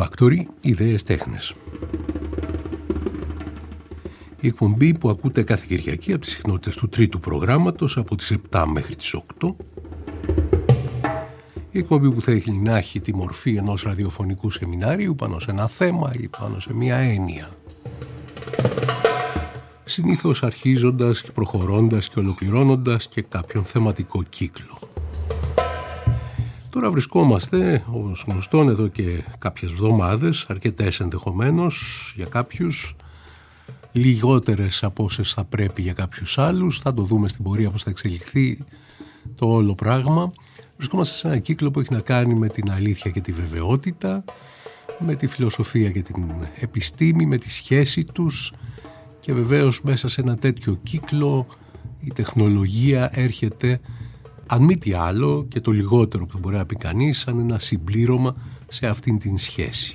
Factory, ιδέες τέχνες. Η εκπομπή που ακούτε κάθε Κυριακή από τις συχνότητες του τρίτου προγράμματος από τις 7 μέχρι τις 8. Η εκπομπή που θα έχει να έχει τη μορφή ενός ραδιοφωνικού σεμινάριου πάνω σε ένα θέμα ή πάνω σε μια έννοια. Συνήθως αρχίζοντας και προχωρώντας και ολοκληρώνοντας και κάποιον θεματικό κύκλο. Τώρα βρισκόμαστε, όπως γνωστόν, εδώ και κάποιες εβδομάδες, αρκετές ενδεχομένως για κάποιους, λιγότερες από όσες θα πρέπει για κάποιους άλλους. Θα το δούμε στην πορεία πώς θα εξελιχθεί το όλο πράγμα. Βρισκόμαστε σε ένα κύκλο που έχει να κάνει με την αλήθεια και τη βεβαιότητα, με τη φιλοσοφία και την επιστήμη, με τη σχέση τους, και βεβαίως μέσα σε ένα τέτοιο κύκλο η τεχνολογία έρχεται, αν μη τι άλλο, και το λιγότερο που μπορεί να πει κανείς, σαν ένα συμπλήρωμα σε αυτήν την σχέση.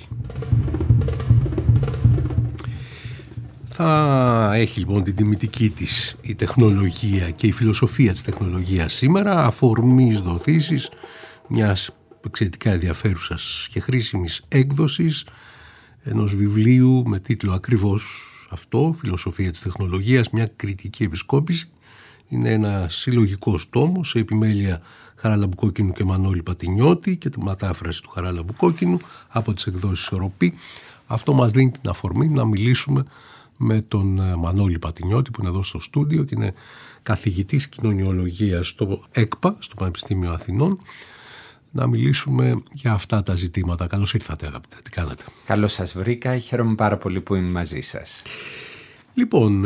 Θα έχει λοιπόν την τιμητική της η τεχνολογία και η φιλοσοφία της τεχνολογίας σήμερα, αφορμής δοθήσεις μιας εξαιρετικά ενδιαφέρουσας και χρήσιμης έκδοσης ενός βιβλίου με τίτλο ακριβώς αυτό, «Φιλοσοφία της τεχνολογίας, μια κριτική επισκόπηση». Είναι ένα συλλογικός τόμος σε επιμέλεια Χαράλαμπου-Κόκκινου και Μανώλη Πατινιώτη και τη μετάφραση του Χαράλαμπου-Κόκκινου από τις εκδόσεις Ισορροπή. Αυτό μας δίνει την αφορμή να μιλήσουμε με τον Μανώλη Πατινιώτη, που είναι εδώ στο στούντιο και είναι καθηγητής κοινωνιολογίας στο ΕΚΠΑ, στο Πανεπιστήμιο Αθηνών, να μιλήσουμε για αυτά τα ζητήματα. Καλώς ήρθατε, αγαπητέ. Τι κάνετε? Καλώς σας βρήκα. Χαίρομαι πάρα πολύ που είμαι μαζί σας. Λοιπόν,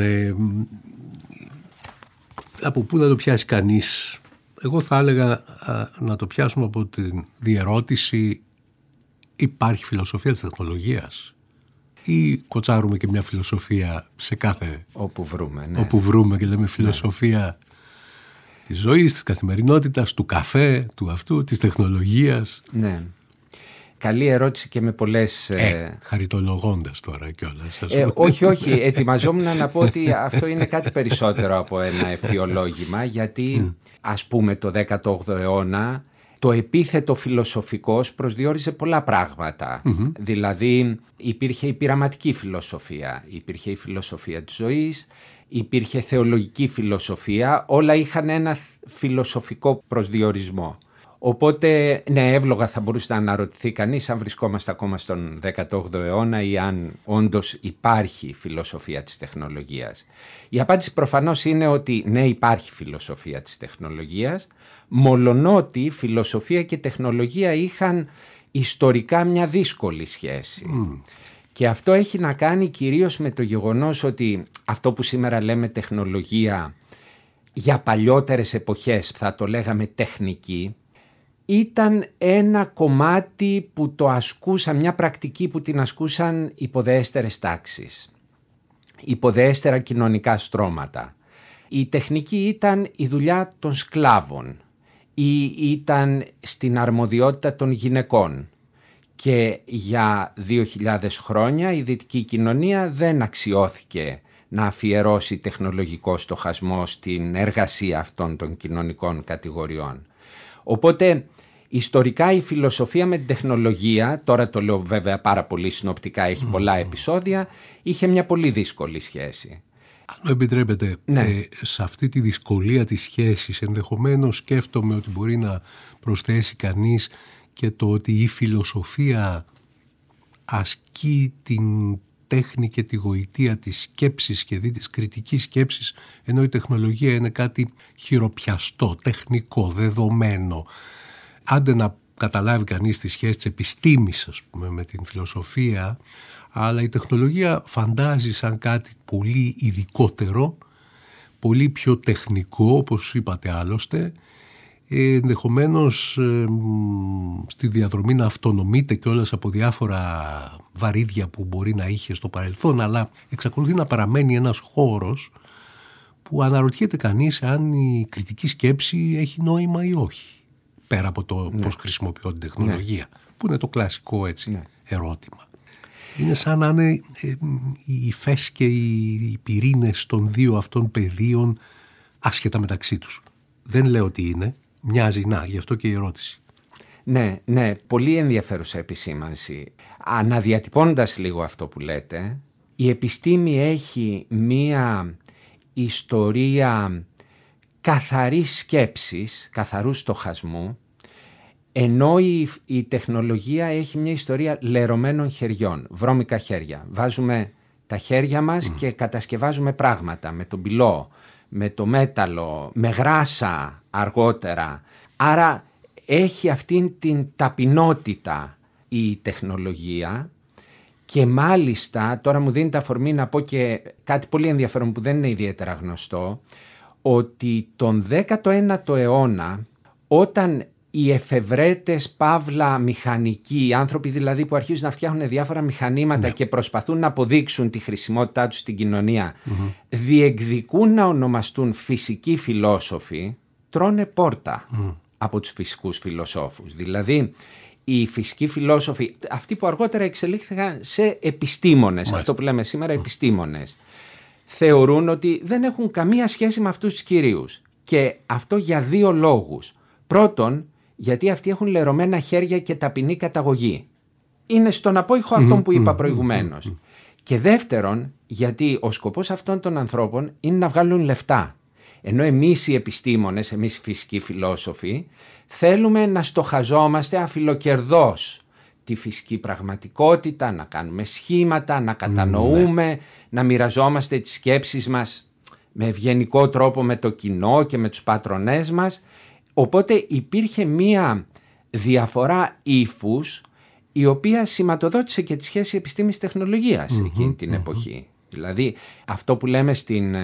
από πού να το πιάσει κανείς? Εγώ θα έλεγα να το πιάσουμε από τη διερώτηση: υπάρχει φιλοσοφία της τεχνολογίας ή κοτσάρουμε και μια φιλοσοφία σε κάθε... Όπου βρούμε, ναι. Όπου βρούμε και λέμε φιλοσοφία της ζωής, της καθημερινότητας, του καφέ, του αυτού, της τεχνολογίας. Ναι. Καλή ερώτηση και με πολλές... Χαριτολογώντας τώρα κιόλας. Όχι, ετοιμαζόμουν να πω ότι αυτό είναι κάτι περισσότερο από ένα ευχειολόγημα, γιατί ας πούμε το 18ο αιώνα το επίθετο φιλοσοφικός προσδιορίζε πολλά πράγματα. Δηλαδή υπήρχε η πειραματική φιλοσοφία, υπήρχε η φιλοσοφία της ζωής, υπήρχε θεολογική φιλοσοφία, όλα είχαν ένα φιλοσοφικό προσδιορισμό. Οπότε, ναι, εύλογα θα μπορούσε να αναρωτηθεί κανείς αν βρισκόμαστε ακόμα στον 18ο αιώνα ή αν όντως υπάρχει φιλοσοφία της τεχνολογίας. Η απάντηση προφανώς είναι ότι ναι, υπάρχει φιλοσοφία της τεχνολογίας, μολονότι φιλοσοφία και τεχνολογία είχαν ιστορικά μια δύσκολη σχέση. Και αυτό έχει να κάνει κυρίως με το γεγονός ότι αυτό που σήμερα λέμε τεχνολογία, για παλιότερες εποχές θα το λέγαμε τεχνική, ήταν ένα κομμάτι που το ασκούσαν, μια πρακτική που την ασκούσαν υποδεέστερες τάξεις, υποδεέστερα κοινωνικά στρώματα. Η τεχνική ήταν η δουλειά των σκλάβων ή ήταν στην αρμοδιότητα των γυναικών. Και για 2.000 χρόνια η δυτική κοινωνία δεν αξιώθηκε να αφιερώσει τεχνολογικό στοχασμό στην εργασία αυτών των κοινωνικών κατηγοριών. Οπότε ιστορικά η φιλοσοφία με την τεχνολογία, τώρα το λέω βέβαια πάρα πολύ συνοπτικά, έχει πολλά επεισόδια, είχε μια πολύ δύσκολη σχέση. Αν μου επιτρέπετε, σε αυτή τη δυσκολία της σχέσης ενδεχομένως σκέφτομαι ότι μπορεί να προσθέσει κανείς και το ότι η φιλοσοφία ασκεί την τέχνη και τη γοητεία της σκέψης και της κριτικής σκέψης, ενώ η τεχνολογία είναι κάτι χειροπιαστό, τεχνικό, δεδομένο. Άντε να καταλάβει κανείς τη σχέση της επιστήμης, ας πούμε, με την φιλοσοφία, αλλά η τεχνολογία φαντάζει σαν κάτι πολύ ειδικότερο, πολύ πιο τεχνικό, όπως είπατε άλλωστε, ενδεχομένως στη διαδρομή να αυτονομείται κιόλας από διάφορα βαρύδια που μπορεί να είχε στο παρελθόν, αλλά εξακολουθεί να παραμένει ένας χώρος που αναρωτιέται κανείς αν η κριτική σκέψη έχει νόημα ή όχι, πέρα από το πώς χρησιμοποιώ την τεχνολογία, που είναι το κλασικό έτσι ερώτημα. Είναι σαν να είναι οι φές και οι πυρήνες των δύο αυτών πεδίων άσχετα μεταξύ τους. Δεν λέω ότι είναι, μοιάζει, γι' αυτό και η ερώτηση. Ναι, πολύ ενδιαφέρουσα επισήμανση. Αναδιατυπώνοντας λίγο αυτό που λέτε, η επιστήμη έχει μία ιστορία καθαρής σκέψης, καθαρού στοχασμού, ενώ η τεχνολογία έχει μια ιστορία λερωμένων χεριών, βρώμικα χέρια. Βάζουμε τα χέρια μας και κατασκευάζουμε πράγματα με τον πυλό, με το μέταλλο, με γράσα αργότερα. Άρα έχει αυτήν την ταπεινότητα η τεχνολογία και μάλιστα τώρα μου δίνει τα αφορμή να πω και κάτι πολύ ενδιαφέρον που δεν είναι ιδιαίτερα γνωστό, ότι τον 19ο αιώνα όταν οι εφευρέτες παύλα μηχανικοί, οι άνθρωποι δηλαδή που αρχίζουν να φτιάχνουν διάφορα μηχανήματα και προσπαθούν να αποδείξουν τη χρησιμότητά τους στην κοινωνία, διεκδικούν να ονομαστούν φυσικοί φιλόσοφοι, τρώνε πόρτα από τους φυσικούς φιλοσόφους. Δηλαδή οι φυσικοί φιλόσοφοι, αυτοί που αργότερα εξελίχθηκαν σε επιστήμονες, αυτό που λέμε σήμερα επιστήμονες, θεωρούν ότι δεν έχουν καμία σχέση με αυτούς τους κυρίους. Και αυτό για δύο λόγους. Πρώτον, γιατί αυτοί έχουν λερωμένα χέρια και ταπεινή καταγωγή. Είναι στον απόϊχο αυτών που είπα προηγουμένως. Και δεύτερον, γιατί ο σκοπός αυτών των ανθρώπων είναι να βγάλουν λεφτά. Ενώ εμείς οι επιστήμονες, εμείς οι φυσικοί φιλόσοφοι, θέλουμε να στοχαζόμαστε αφιλοκερδώς τη φυσική πραγματικότητα, να κάνουμε σχήματα, να κατανοούμε, να μοιραζόμαστε τις σκέψεις μας με ευγενικό τρόπο με το κοινό και με τους πατρονές μας. Οπότε υπήρχε μία διαφορά ύφους η οποία σηματοδότησε και τη σχέση επιστήμης-τεχνολογίας εκείνη την εποχή. Δηλαδή αυτό που λέμε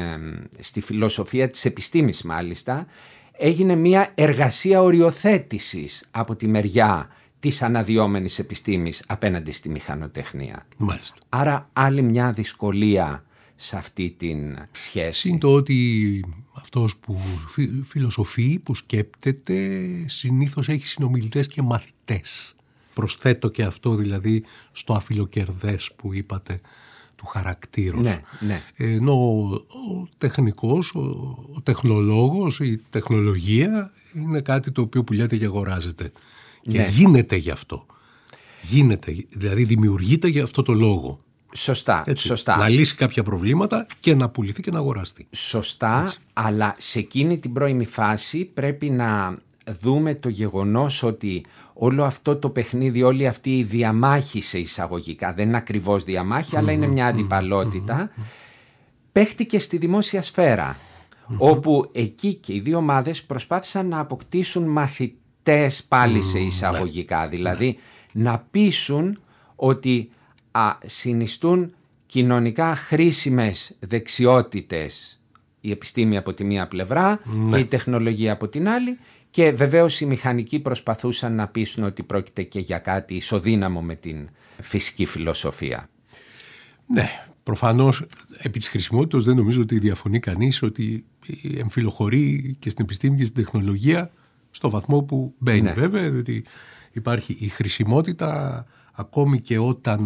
στη φιλοσοφία της επιστήμης μάλιστα έγινε μία εργασία οριοθέτησης από τη μεριά της αναδυόμενης επιστήμης απέναντι στη μηχανοτεχνία. Μάλιστα. Άρα άλλη μια δυσκολία σε αυτή την σχέση. Είναι το ότι αυτός που φιλοσοφεί, που σκέπτεται, συνήθως έχει συνομιλητές και μαθητές. Προσθέτω και αυτό δηλαδή στο αφιλοκερδές που είπατε του χαρακτήρου. Ναι. Ενώ ο τεχνικός, ο τεχνολόγος, η τεχνολογία είναι κάτι το οποίο πουλιέται και αγοράζεται. Και γίνεται γι' αυτό. Γίνεται, δηλαδή δημιουργείται για αυτό το λόγο. Σωστά. Να λύσει κάποια προβλήματα και να πουληθεί και να αγοραστεί. Σωστά, έτσι. Αλλά σε εκείνη την πρώιμη φάση πρέπει να δούμε το γεγονός ότι όλο αυτό το παιχνίδι, όλη αυτή η διαμάχη σε εισαγωγικά, δεν είναι ακριβώς διαμάχη, αλλά είναι μια αντιπαλότητα, παίχτηκε στη δημόσια σφαίρα, όπου εκεί και οι δύο ομάδες προσπάθησαν να αποκτήσουν μαθητές πάλι σε εισαγωγικά, δηλαδή να πείσουν ότι συνιστούν κοινωνικά χρήσιμες δεξιότητες η επιστήμη από τη μία πλευρά και η τεχνολογία από την άλλη, και βεβαίως οι μηχανικοί προσπαθούσαν να πείσουν ότι πρόκειται και για κάτι ισοδύναμο με την φυσική φιλοσοφία. Ναι, προφανώς επί της χρησιμότητας δεν νομίζω ότι διαφωνεί κανείς ότι εμφυλοχωρεί και στην επιστήμη και στην τεχνολογία στο βαθμό που μπαίνει, βέβαια, διότι υπάρχει η χρησιμότητα ακόμη και όταν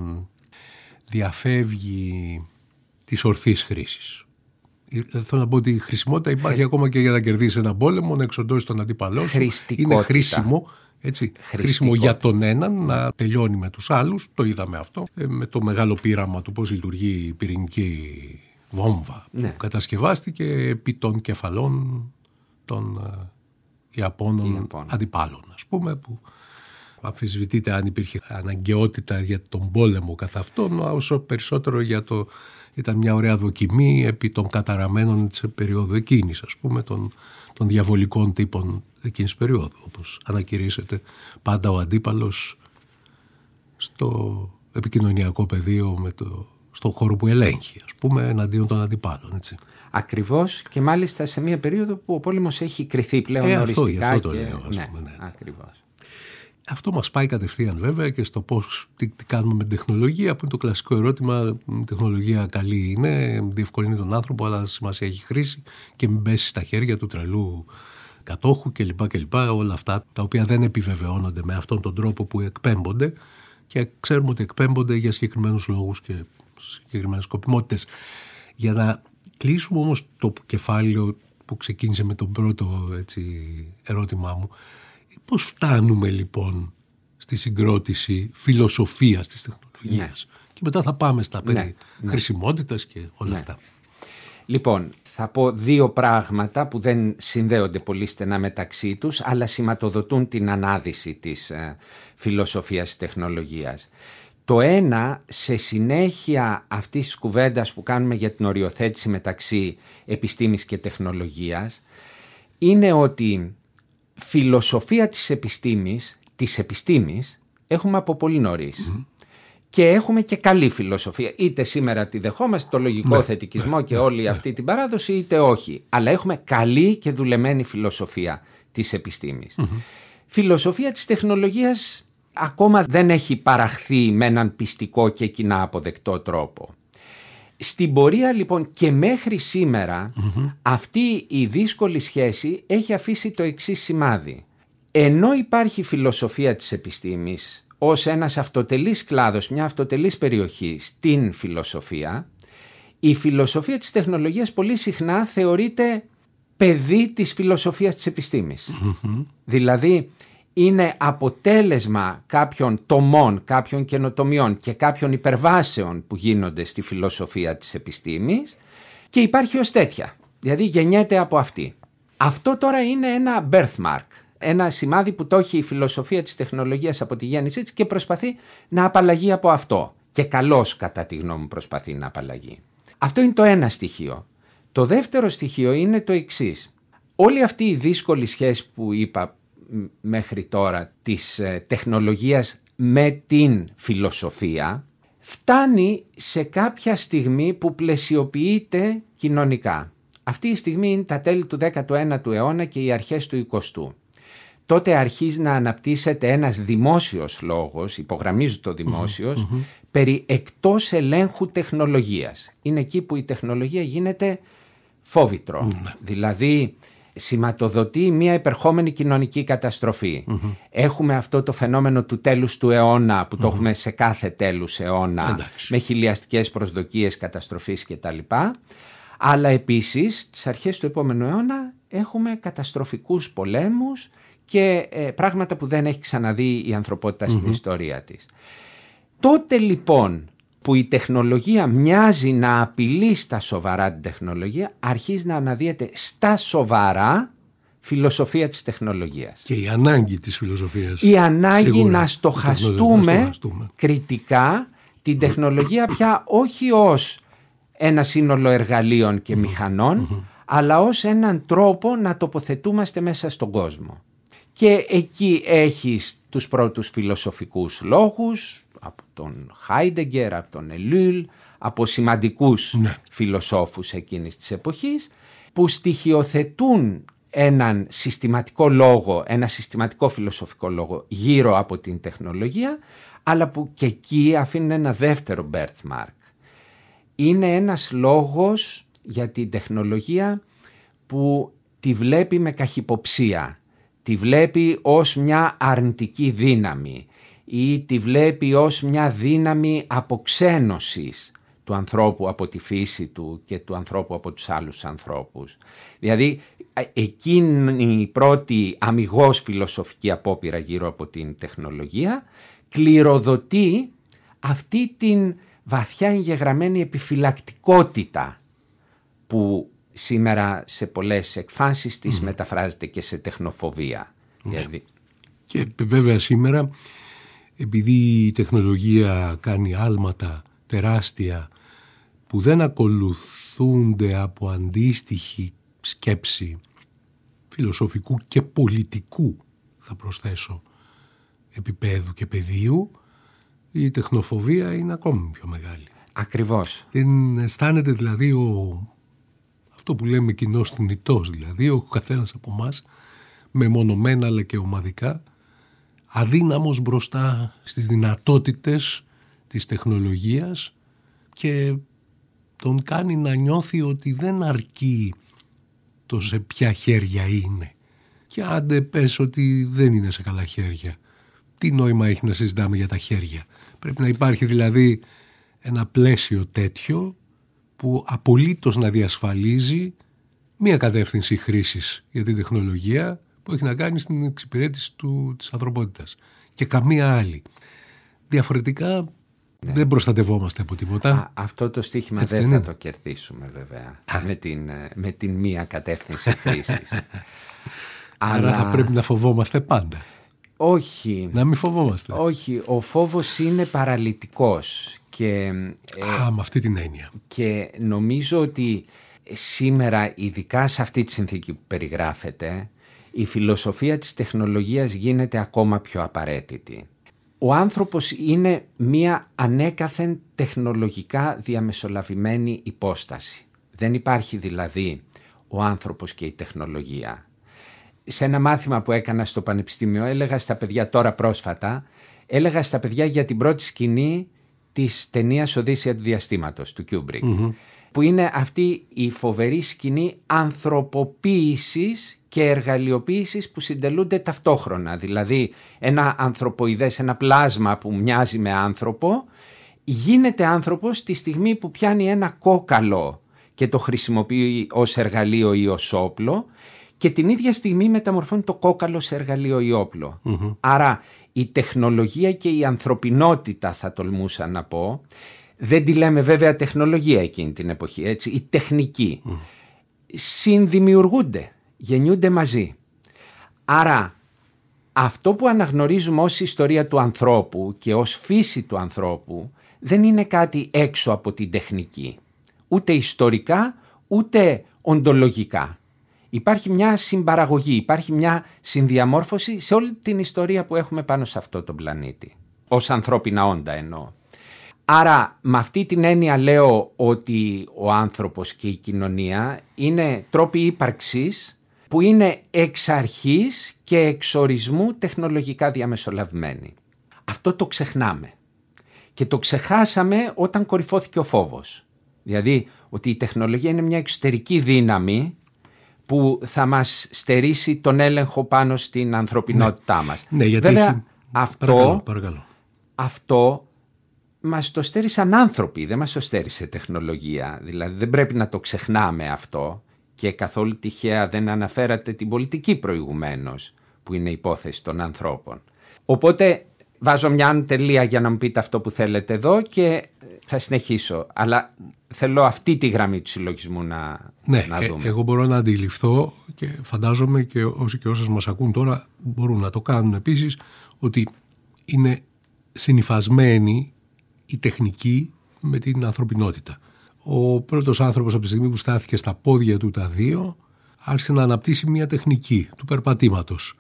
διαφεύγει της ορθής χρήσης. Θέλω να πω ότι η χρησιμότητα υπάρχει ακόμα και για να κερδίσει έναν πόλεμο, να εξοντώσει τον αντίπαλό σου. Είναι χρήσιμο, έτσι, χρήσιμο για τον έναν να τελειώνει με τους άλλους. Το είδαμε αυτό με το μεγάλο πείραμα του πώς λειτουργεί η πυρηνική βόμβα που κατασκευάστηκε επί των κεφαλών των Ιαπώνων αντιπάλων, ας πούμε, που αμφισβητείται αν υπήρχε αναγκαιότητα για τον πόλεμο καθ' αυτόν, όσο περισσότερο για το... Ήταν μια ωραία δοκιμή επί των καταραμένων της περίοδου εκείνης, ας πούμε, των διαβολικών τύπων εκείνης περίοδου, όπως ανακηρύσσεται πάντα ο αντίπαλος στο επικοινωνιακό πεδίο, στον χώρο που ελέγχει, ας πούμε, εναντίον των αντιπάλων, έτσι. Ακριβώς, και μάλιστα σε μια περίοδο που ο πόλεμος έχει κρυθεί πλέον οριστικά. Αυτό το λέω, ας πούμε, ναι. Ακριβώς. Αυτό μας πάει κατευθείαν βέβαια και στο πώς τι κάνουμε με την τεχνολογία, που είναι το κλασικό ερώτημα. Η τεχνολογία καλή είναι, διευκολύνει τον άνθρωπο, αλλά σημασία έχει χρήση και μην πέσει στα χέρια του τρελού κατόχου κλπ. Όλα αυτά τα οποία δεν επιβεβαιώνονται με αυτόν τον τρόπο που εκπέμπονται, και ξέρουμε ότι εκπέμπονται για συγκεκριμένους λόγους και συγκεκριμένες σκοπιμότητες. Για να κλείσουμε όμως το κεφάλαιο που ξεκίνησε με τον πρώτο ερώτημά μου, Πώς φτάνουμε λοιπόν στη συγκρότηση φιλοσοφίας της τεχνολογίας? Και μετά θα πάμε στα περί χρησιμότητας και όλα αυτά. Λοιπόν, θα πω δύο πράγματα που δεν συνδέονται πολύ στενά μεταξύ τους, αλλά σηματοδοτούν την ανάδυση της φιλοσοφίας της τεχνολογίας. Το ένα, σε συνέχεια αυτής της κουβέντας που κάνουμε για την οριοθέτηση μεταξύ επιστήμης και τεχνολογίας, είναι ότι φιλοσοφία της επιστήμης έχουμε από πολύ νωρίς. Και έχουμε και καλή φιλοσοφία. Είτε σήμερα τη δεχόμαστε, το λογικό θετικισμό και όλη αυτή την παράδοση, είτε όχι. Αλλά έχουμε καλή και δουλεμένη φιλοσοφία της επιστήμης. Φιλοσοφία της τεχνολογίας ακόμα δεν έχει παραχθεί με έναν πιστικό και κοινά αποδεκτό τρόπο. Στην πορεία λοιπόν και μέχρι σήμερα αυτή η δύσκολη σχέση έχει αφήσει το εξής σημάδι. Ενώ υπάρχει φιλοσοφία της επιστήμης ως ένας αυτοτελής κλάδος, μια αυτοτελής περιοχή στην φιλοσοφία, η φιλοσοφία της τεχνολογίας πολύ συχνά θεωρείται παιδί της φιλοσοφίας της επιστήμης. Δηλαδή είναι αποτέλεσμα κάποιων τομών, κάποιων καινοτομιών και κάποιων υπερβάσεων που γίνονται στη φιλοσοφία της επιστήμης και υπάρχει ως τέτοια, δηλαδή γεννιέται από αυτή. Αυτό τώρα είναι ένα birthmark. Ένα σημάδι που το έχει η φιλοσοφία της τεχνολογίας από τη γέννησή της και προσπαθεί να απαλλαγεί από αυτό. Και καλώς, κατά τη γνώμη μου, προσπαθεί να απαλλαγεί. Αυτό είναι το ένα στοιχείο. Το δεύτερο στοιχείο είναι το εξής. Όλη αυτή η δύσκολη σχέση που είπα μέχρι τώρα της τεχνολογίας με την φιλοσοφία φτάνει σε κάποια στιγμή που πλαισιοποιείται κοινωνικά. Αυτή η στιγμή είναι τα τέλη του 19ου αιώνα και οι αρχές του 20ου. Τότε αρχίζει να αναπτύσσεται ένας δημόσιος λόγος, υπογραμμίζω το δημόσιος, περί εκτός ελέγχου τεχνολογίας. Είναι εκεί που η τεχνολογία γίνεται φόβητρο, δηλαδή σηματοδοτεί μια επερχόμενη κοινωνική καταστροφή. Έχουμε αυτό το φαινόμενο του τέλους του αιώνα που το έχουμε σε κάθε τέλους αιώνα, με χιλιαστικές προσδοκίες καταστροφής κτλ. Αλλά επίσης στις αρχές του επόμενου αιώνα έχουμε καταστροφικούς πολέμους και πράγματα που δεν έχει ξαναδεί η ανθρωπότητα στην ιστορία της. Τότε λοιπόν που η τεχνολογία μοιάζει να απειλεί στα σοβαρά την τεχνολογία, αρχίζει να αναδύεται στα σοβαρά φιλοσοφία της τεχνολογίας. Και η ανάγκη της φιλοσοφίας. Η ανάγκη σίγουρα, να στοχαστούμε κριτικά την τεχνολογία πια όχι ως ένα σύνολο εργαλείων και μηχανών, αλλά ως έναν τρόπο να τοποθετούμαστε μέσα στον κόσμο. Και εκεί έχεις τους πρώτους φιλοσοφικούς λόγους, από τον Χάιντεγκερ, από τον Ελούλ, από σημαντικούς φιλοσόφους εκείνης της εποχής, που στοιχειοθετούν έναν συστηματικό λόγο, ένα συστηματικό φιλοσοφικό λόγο γύρω από την τεχνολογία, αλλά που και εκεί αφήνουν ένα δεύτερο birthmark. Είναι ένας λόγος για την τεχνολογία που τη βλέπει με καχυποψία, τη βλέπει ως μια αρνητική δύναμη ή τη βλέπει ως μια δύναμη αποξένωσης του ανθρώπου από τη φύση του και του ανθρώπου από τους άλλους ανθρώπους. Δηλαδή εκείνη η πρώτη αμιγώς φιλοσοφική απόπειρα γύρω από την τεχνολογία κληροδοτεί αυτή την βαθιά εγγεγραμμένη επιφυλακτικότητα που σήμερα σε πολλές εκφάνσεις της μεταφράζεται και σε τεχνοφοβία. Δηλαδή. Και βέβαια σήμερα, επειδή η τεχνολογία κάνει άλματα τεράστια που δεν ακολουθούνται από αντίστοιχη σκέψη φιλοσοφικού και πολιτικού, θα προσθέσω, επίπεδου και πεδίου, η τεχνοφοβία είναι ακόμη πιο μεγάλη. Ακριβώς. Δεν αισθάνεται δηλαδή αυτό που λέμε κοινός θνητός, δηλαδή ο καθένας από εμάς μεμονωμένα αλλά και ομαδικά αδύναμος μπροστά στις δυνατότητες της τεχνολογίας και τον κάνει να νιώθει ότι δεν αρκεί το σε ποια χέρια είναι. Και άντε πες ότι δεν είναι σε καλά χέρια. Τι νόημα έχει να συζητάμε για τα χέρια? Πρέπει να υπάρχει δηλαδή ένα πλαίσιο τέτοιο που απολύτως να διασφαλίζει μία κατεύθυνση χρήσης για την τεχνολογία που που έχει να κάνει στην εξυπηρέτηση της ανθρωπότητας και καμία άλλη. Διαφορετικά δεν προστατευόμαστε από τίποτα. Αυτό το στοίχημα δεν θα το κερδίσουμε βέβαια με την μία κατεύθυνση χρήσης. Άρα θα πρέπει να φοβόμαστε πάντα. Όχι. Να μην φοβόμαστε. Όχι, ο φόβος είναι παραλυτικός. Με αυτή την έννοια. Και νομίζω ότι σήμερα, ειδικά σε αυτή τη συνθήκη που περιγράφεται, η φιλοσοφία της τεχνολογίας γίνεται ακόμα πιο απαραίτητη. Ο άνθρωπος είναι μία ανέκαθεν τεχνολογικά διαμεσολαβημένη υπόσταση. Δεν υπάρχει δηλαδή ο άνθρωπος και η τεχνολογία. Σε ένα μάθημα που έκανα στο Πανεπιστήμιο έλεγα στα παιδιά τώρα πρόσφατα, για την πρώτη σκηνή της ταινίας Οδύσσεια του Διαστήματος του Κιούμπρικ, που είναι αυτή η φοβερή σκηνή ανθρωποποίησης και εργαλειοποίησης που συντελούνται ταυτόχρονα. Δηλαδή ένα ανθρωποειδές, ένα πλάσμα που μοιάζει με άνθρωπο, γίνεται άνθρωπος τη στιγμή που πιάνει ένα κόκαλο και το χρησιμοποιεί ως εργαλείο ή ως όπλο, και την ίδια στιγμή μεταμορφώνει το κόκαλο σε εργαλείο ή όπλο. Άρα η τεχνολογία και η ανθρωπινότητα, θα τολμούσα να πω, δεν τη λέμε βέβαια τεχνολογία εκείνη την εποχή, έτσι, η τεχνική, συνδημιουργούνται, γεννιούνται μαζί. Άρα αυτό που αναγνωρίζουμε ως ιστορία του ανθρώπου και ως φύση του ανθρώπου δεν είναι κάτι έξω από την τεχνική, ούτε ιστορικά ούτε οντολογικά. Υπάρχει μια συμπαραγωγή, υπάρχει μια συνδιαμόρφωση σε όλη την ιστορία που έχουμε πάνω σε αυτό τον πλανήτη, ως ανθρώπινα όντα εννοώ. Άρα με αυτή την έννοια λέω ότι ο άνθρωπος και η κοινωνία είναι τρόποι ύπαρξης που είναι εξ αρχής και εξ ορισμού τεχνολογικά διαμεσολαβημένοι. Αυτό το ξεχνάμε και το ξεχάσαμε όταν κορυφώθηκε ο φόβος. Δηλαδή ότι η τεχνολογία είναι μια εξωτερική δύναμη που θα μας στερήσει τον έλεγχο πάνω στην ανθρωπινότητά μας. Ναι, γιατί βέβαια παρακαλώ. Αυτό μας το στέρισαν άνθρωποι, δεν μας το στέρισε τεχνολογία. Δηλαδή δεν πρέπει να το ξεχνάμε αυτό, και καθόλου τυχαία δεν αναφέρατε την πολιτική προηγουμένως, που είναι υπόθεση των ανθρώπων. Οπότε βάζω μια τελεία για να μου πείτε αυτό που θέλετε εδώ και θα συνεχίσω. Αλλά θέλω αυτή τη γραμμή του συλλογισμού να δούμε. Εγώ μπορώ να αντιληφθώ, και φαντάζομαι και όσοι και όσες μας ακούν τώρα μπορούν να το κάνουν επίσης, ότι είναι συνυφασμένη η τεχνική με την ανθρωπινότητα. Ο πρώτος άνθρωπος από τη στιγμή που στάθηκε στα πόδια του τα δύο άρχισε να αναπτύσσει μια τεχνική του περπατήματος.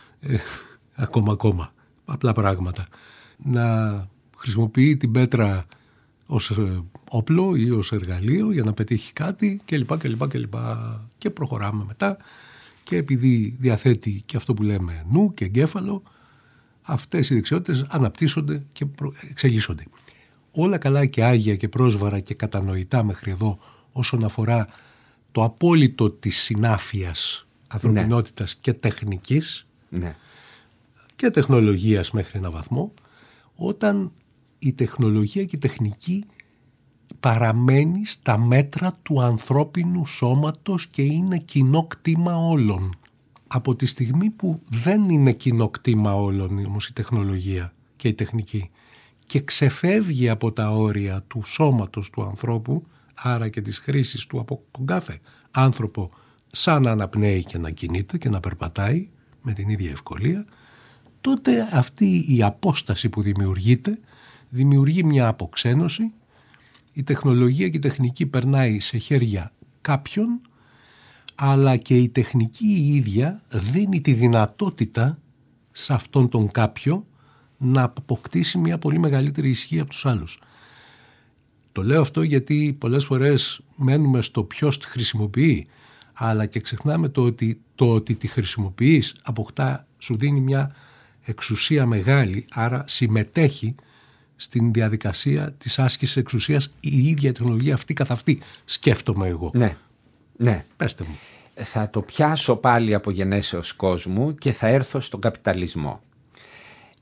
Ακόμα. Απλά πράγματα. Να χρησιμοποιεί την πέτρα ως όπλο ή ως εργαλείο για να πετύχει κάτι κλπ. Και προχωράμε μετά, και επειδή διαθέτει και αυτό που λέμε νου και εγκέφαλο, αυτές οι δεξιότητες αναπτύσσονται και εξελίσσονται. Όλα καλά και άγια και πρόσβαρα και κατανοητά μέχρι εδώ όσον αφορά το απόλυτο της συνάφειας ανθρωπινότητας και τεχνικής και τεχνολογίας μέχρι ένα βαθμό, όταν η τεχνολογία και η τεχνική παραμένει στα μέτρα του ανθρώπινου σώματος και είναι κοινό κτήμα όλων. Από τη στιγμή που δεν είναι κοινό κτήμα όλων όμως η τεχνολογία και η τεχνική και ξεφεύγει από τα όρια του σώματος του ανθρώπου, άρα και της χρήσης του από τον κάθε άνθρωπο σαν να αναπνέει και να κινείται και να περπατάει με την ίδια ευκολία, τότε αυτή η απόσταση που δημιουργείται δημιουργεί μια αποξένωση. Η τεχνολογία και η τεχνική περνάει σε χέρια κάποιων, αλλά και η τεχνική η ίδια δίνει τη δυνατότητα σε αυτόν τον κάποιο να αποκτήσει μια πολύ μεγαλύτερη ισχύ από τους άλλους. Το λέω αυτό γιατί πολλές φορές μένουμε στο ποιος τη χρησιμοποιεί, αλλά και ξεχνάμε το ότι τη χρησιμοποιείς αποκτά, σου δίνει μια εξουσία μεγάλη, άρα συμμετέχει στην διαδικασία της άσκησης εξουσίας η ίδια η τεχνολογία αυτή καθ' αυτή, σκέφτομαι εγώ. Ναι. Πέστε μου. Θα το πιάσω πάλι από γενέσεως κόσμου και θα έρθω στον καπιταλισμό.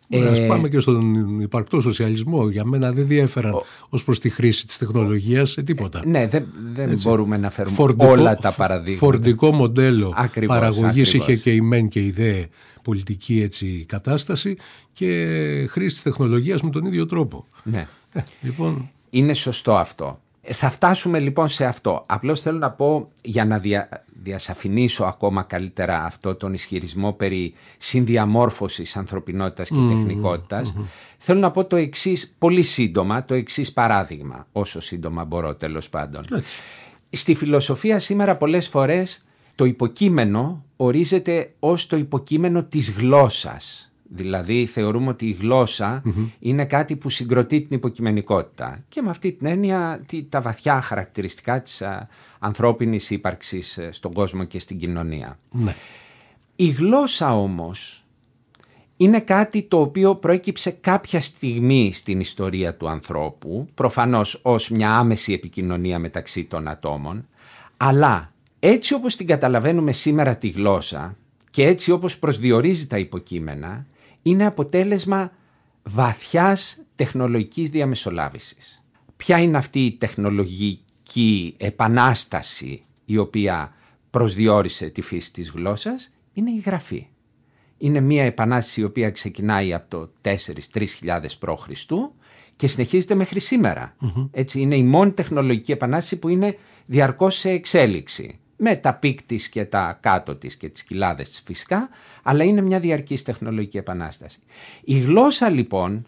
Ας πάμε και στον υπαρκτό σοσιαλισμό. Για μένα δεν διέφεραν ως προς τη χρήση της τεχνολογίας σε τίποτα. Ναι, δεν μπορούμε να φέρουμε όλα τα παραδείγματα. Φορντικό μοντέλο παραγωγής είχε και η μεν και η δε πολιτική έτσι, κατάσταση, και χρήση της τεχνολογίας με τον ίδιο τρόπο. Ναι. Λοιπόν. Είναι σωστό αυτό. Θα φτάσουμε λοιπόν σε αυτό. Απλώς θέλω να πω, για να διασαφηνίσω ακόμα καλύτερα αυτό τον ισχυρισμό περί συνδιαμόρφωσης ανθρωπινότητας και τεχνικότητας, θέλω να πω το εξής, πολύ σύντομα, το εξής παράδειγμα, όσο σύντομα μπορώ τέλος πάντων. Στη φιλοσοφία σήμερα πολλές φορές το υποκείμενο ορίζεται ως το υποκείμενο της γλώσσας. Δηλαδή θεωρούμε ότι η γλώσσα είναι κάτι που συγκροτεί την υποκειμενικότητα, και με αυτή την έννοια τα βαθιά χαρακτηριστικά της ανθρώπινης ύπαρξης στον κόσμο και στην κοινωνία. Ναι. Η γλώσσα όμως είναι κάτι το οποίο προέκυψε κάποια στιγμή στην ιστορία του ανθρώπου, προφανώς ως μια άμεση επικοινωνία μεταξύ των ατόμων, αλλά έτσι όπως την καταλαβαίνουμε σήμερα τη γλώσσα και έτσι όπως προσδιορίζει τα υποκείμενα, είναι αποτέλεσμα βαθιάς τεχνολογικής διαμεσολάβησης. Ποια είναι αυτή η τεχνολογική επανάσταση η οποία προσδιορίσε τη φύση της γλώσσας? Είναι η γραφή. Είναι μια επανάσταση η οποία ξεκινάει από το 4-3 π.Χ. και συνεχίζεται μέχρι σήμερα. Έτσι, είναι η μόνη τεχνολογική επανάσταση που είναι διαρκώς σε εξέλιξη. Με τα πικ της και τα κάτω της και τις κοιλάδες της φυσικά, αλλά είναι μια διαρκής τεχνολογική επανάσταση. Η γλώσσα λοιπόν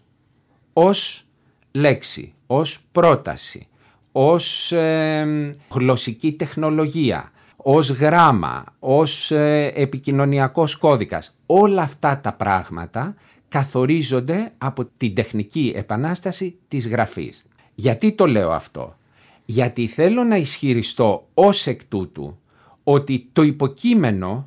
ως λέξη, ως πρόταση, ως γλωσσική τεχνολογία, ως γράμμα, ως επικοινωνιακός κώδικας, όλα αυτά τα πράγματα καθορίζονται από την τεχνική επανάσταση της γραφής. Γιατί το λέω αυτό? Γιατί θέλω να ισχυριστώ ως εκ τούτου ότι το υποκείμενο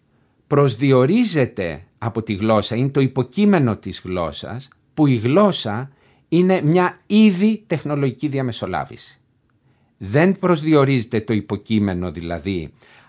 προσδιορίζεται από τη γλώσσα, είναι το υποκείμενο της γλώσσας, που η γλώσσα είναι μια ήδη τεχνολογική διαμεσολάβηση. Δεν προσδιορίζεται το υποκείμενο δηλαδή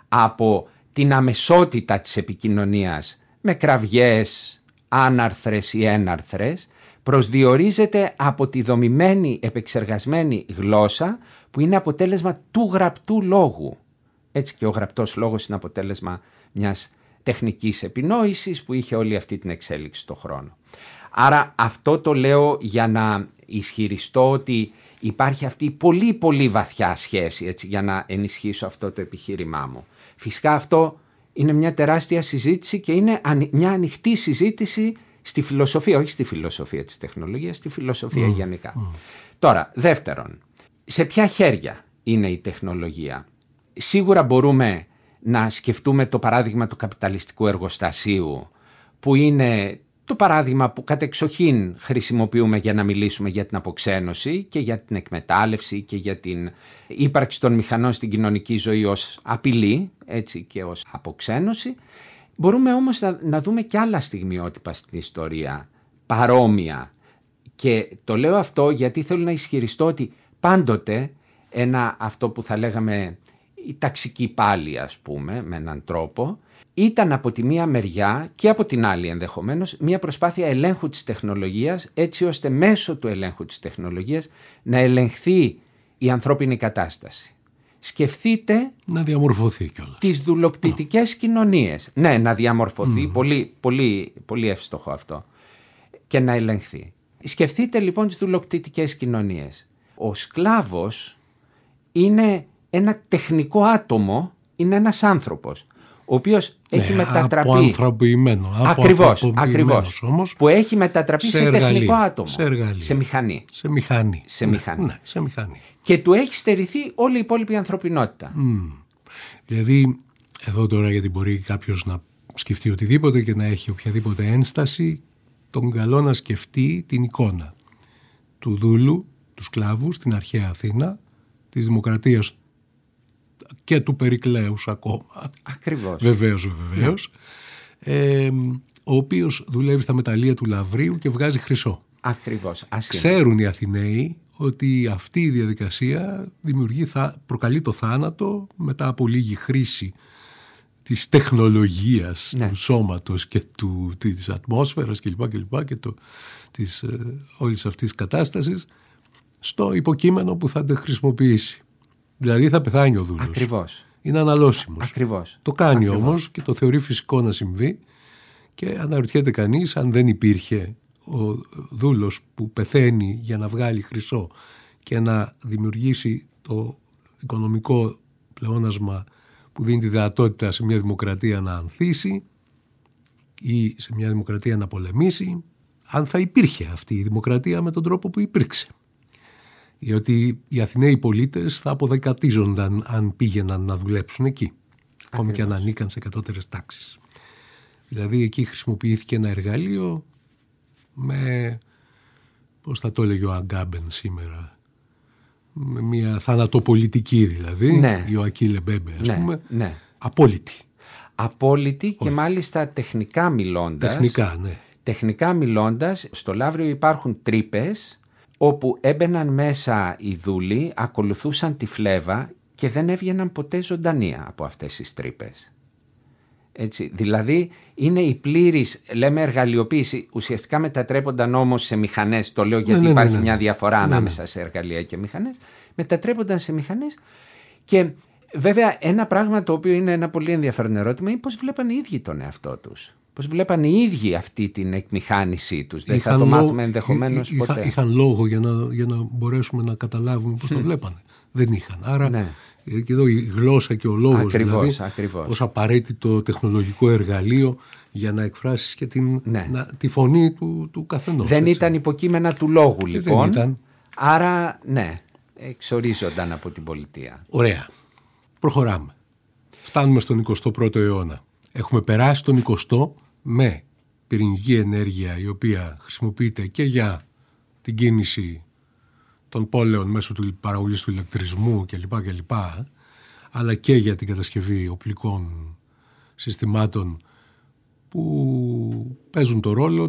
από την αμεσότητα της επικοινωνίας με κραυγές άναρθρες ή έναρθρες, προσδιορίζεται από τη δομημένη επεξεργασμένη γλώσσα που είναι αποτέλεσμα του γραπτού λόγου. Έτσι και ο γραπτός λόγος είναι αποτέλεσμα μιας τεχνικής επινόησης που είχε όλη αυτή την εξέλιξη στον χρόνο. Άρα αυτό το λέω για να ισχυριστώ ότι υπάρχει αυτή η πολύ πολύ βαθιά σχέση, έτσι, για να ενισχύσω αυτό το επιχείρημά μου. Φυσικά αυτό είναι μια τεράστια συζήτηση και είναι μια ανοιχτή συζήτηση στη φιλοσοφία, όχι στη φιλοσοφία της τεχνολογίας, στη φιλοσοφία γενικά. Τώρα, δεύτερον, σε ποια χέρια είναι η τεχνολογία? Σίγουρα μπορούμε να σκεφτούμε το παράδειγμα του καπιταλιστικού εργοστασίου, που είναι το παράδειγμα που κατεξοχήν χρησιμοποιούμε για να μιλήσουμε για την αποξένωση και για την εκμετάλλευση και για την ύπαρξη των μηχανών στην κοινωνική ζωή ως απειλή, έτσι, και ως αποξένωση. Μπορούμε όμως να δούμε και άλλα στιγμιότυπα στην ιστορία, παρόμοια. Και το λέω αυτό γιατί θέλω να ισχυριστώ ότι πάντοτε αυτό που θα λέγαμε η ταξική πάλη, ας πούμε, με έναν τρόπο, ήταν από τη μία μεριά και από την άλλη ενδεχομένως μια προσπάθεια ελέγχου της τεχνολογίας, έτσι ώστε μέσω του ελέγχου της τεχνολογίας να ελεγχθεί η ανθρώπινη κατάσταση. Σκεφτείτε να διαμορφωθεί κιόλας τις δουλοκτητικές κοινωνίες. Ναι, να διαμορφωθεί, πολύ, πολύ, πολύ εύστοχο αυτό, και να ελεγχθεί. Σκεφτείτε λοιπόν τις δουλοκτητικές κοινωνίες. Ο σκλάβος είναι ένα τεχνικό άτομο, είναι ένας άνθρωπος, ο οποίος έχει μετατραπεί. Από ανθρωποποιημένο. Ακριβώς. Όμως, που έχει μετατραπεί σε τεχνικό άτομο. Σε μηχανή. Σε μηχανή. Και του έχει στερηθεί όλη η υπόλοιπη ανθρωπινότητα. Δηλαδή, εδώ τώρα, γιατί μπορεί κάποιος να σκεφτεί οτιδήποτε και να έχει οποιαδήποτε ένσταση, τον καλό να σκεφτεί την εικόνα του δούλου, του σκλάβου στην αρχαία Αθήνα, της δημοκρατίας και του Περικλέους ακόμα. Ακριβώς. Βεβαίως. Ο οποίος δουλεύει στα μεταλλεία του Λαυρίου και βγάζει χρυσό. Ακριβώς. Ξέρουν οι Αθηναίοι ότι αυτή η διαδικασία προκαλεί το θάνατο μετά από λίγη χρήση της τεχνολογίας του σώματος και της ατμόσφαιρας κλπ. Και της όλης αυτής της κατάστασης στο υποκείμενο που θα τη χρησιμοποιήσει. Δηλαδή θα πεθάνει ο δούλος. Ακριβώς. Είναι αναλώσιμος. Ακριβώς. Το κάνει όμως και το θεωρεί φυσικό να συμβεί και αναρωτιέται κανείς αν δεν υπήρχε ο δούλος που πεθαίνει για να βγάλει χρυσό και να δημιουργήσει το οικονομικό πλεόνασμα που δίνει τη δυνατότητα σε μια δημοκρατία να ανθίσει ή σε μια δημοκρατία να πολεμήσει, αν θα υπήρχε αυτή η δημοκρατία με τον τρόπο που υπήρξε. Διότι οι Αθηναίοι πολίτες θα αποδεκατίζονταν αν πήγαιναν να δουλέψουν εκεί, ακόμη και αν ανήκαν σε κατώτερες τάξεις. Δηλαδή εκεί χρησιμοποιήθηκε ένα εργαλείο με, πώς θα το έλεγε ο Αγκάμπεν σήμερα, με μια θανατοπολιτική δηλαδή, η Ακίλε Μπέμπε ας πούμε, απόλυτη. Απόλυτη και μάλιστα τεχνικά μιλώντας, στο Λαύριο υπάρχουν τρύπες όπου έμπαιναν μέσα οι δούλοι, ακολουθούσαν τη φλέβα και δεν έβγαιναν ποτέ ζωντανοί από αυτές τις τρύπες. Έτσι, δηλαδή είναι η πλήρης, λέμε, εργαλειοποίηση. Ουσιαστικά μετατρέπονταν όμως σε μηχανές. Το λέω γιατί υπάρχει μια διαφορά ανάμεσα σε εργαλεία και μηχανές. Μετατρέπονταν σε μηχανές. Και βέβαια ένα πράγμα το οποίο είναι ένα πολύ ενδιαφέρον ερώτημα είναι πώς βλέπαν οι ίδιοι τον εαυτό τους. Πώς βλέπαν οι ίδιοι αυτή την εκμηχάνησή τους. Δεν θα το μάθουμε ενδεχομένως ποτέ. Είχαν λόγο για να μπορέσουμε να καταλάβουμε πώς το βλέπανε. Δεν είχαν. Άρα και εδώ η γλώσσα και ο λόγος ακριβώς. Ως απαραίτητο τεχνολογικό εργαλείο για να εκφράσεις και τη φωνή του καθενός. Δεν ήταν υποκείμενα του λόγου λοιπόν. Δεν ήταν. Άρα εξορίζονταν από την πολιτεία. Ωραία. Προχωράμε. Φτάνουμε στον 21ο αιώνα. Έχουμε περάσει τον 20ο με πυρηνική ενέργεια η οποία χρησιμοποιείται και για την κίνηση των πόλεων μέσω του παραγωγής του ηλεκτρισμού κλπ. Αλλά και για την κατασκευή οπλικών συστημάτων που παίζουν το ρόλο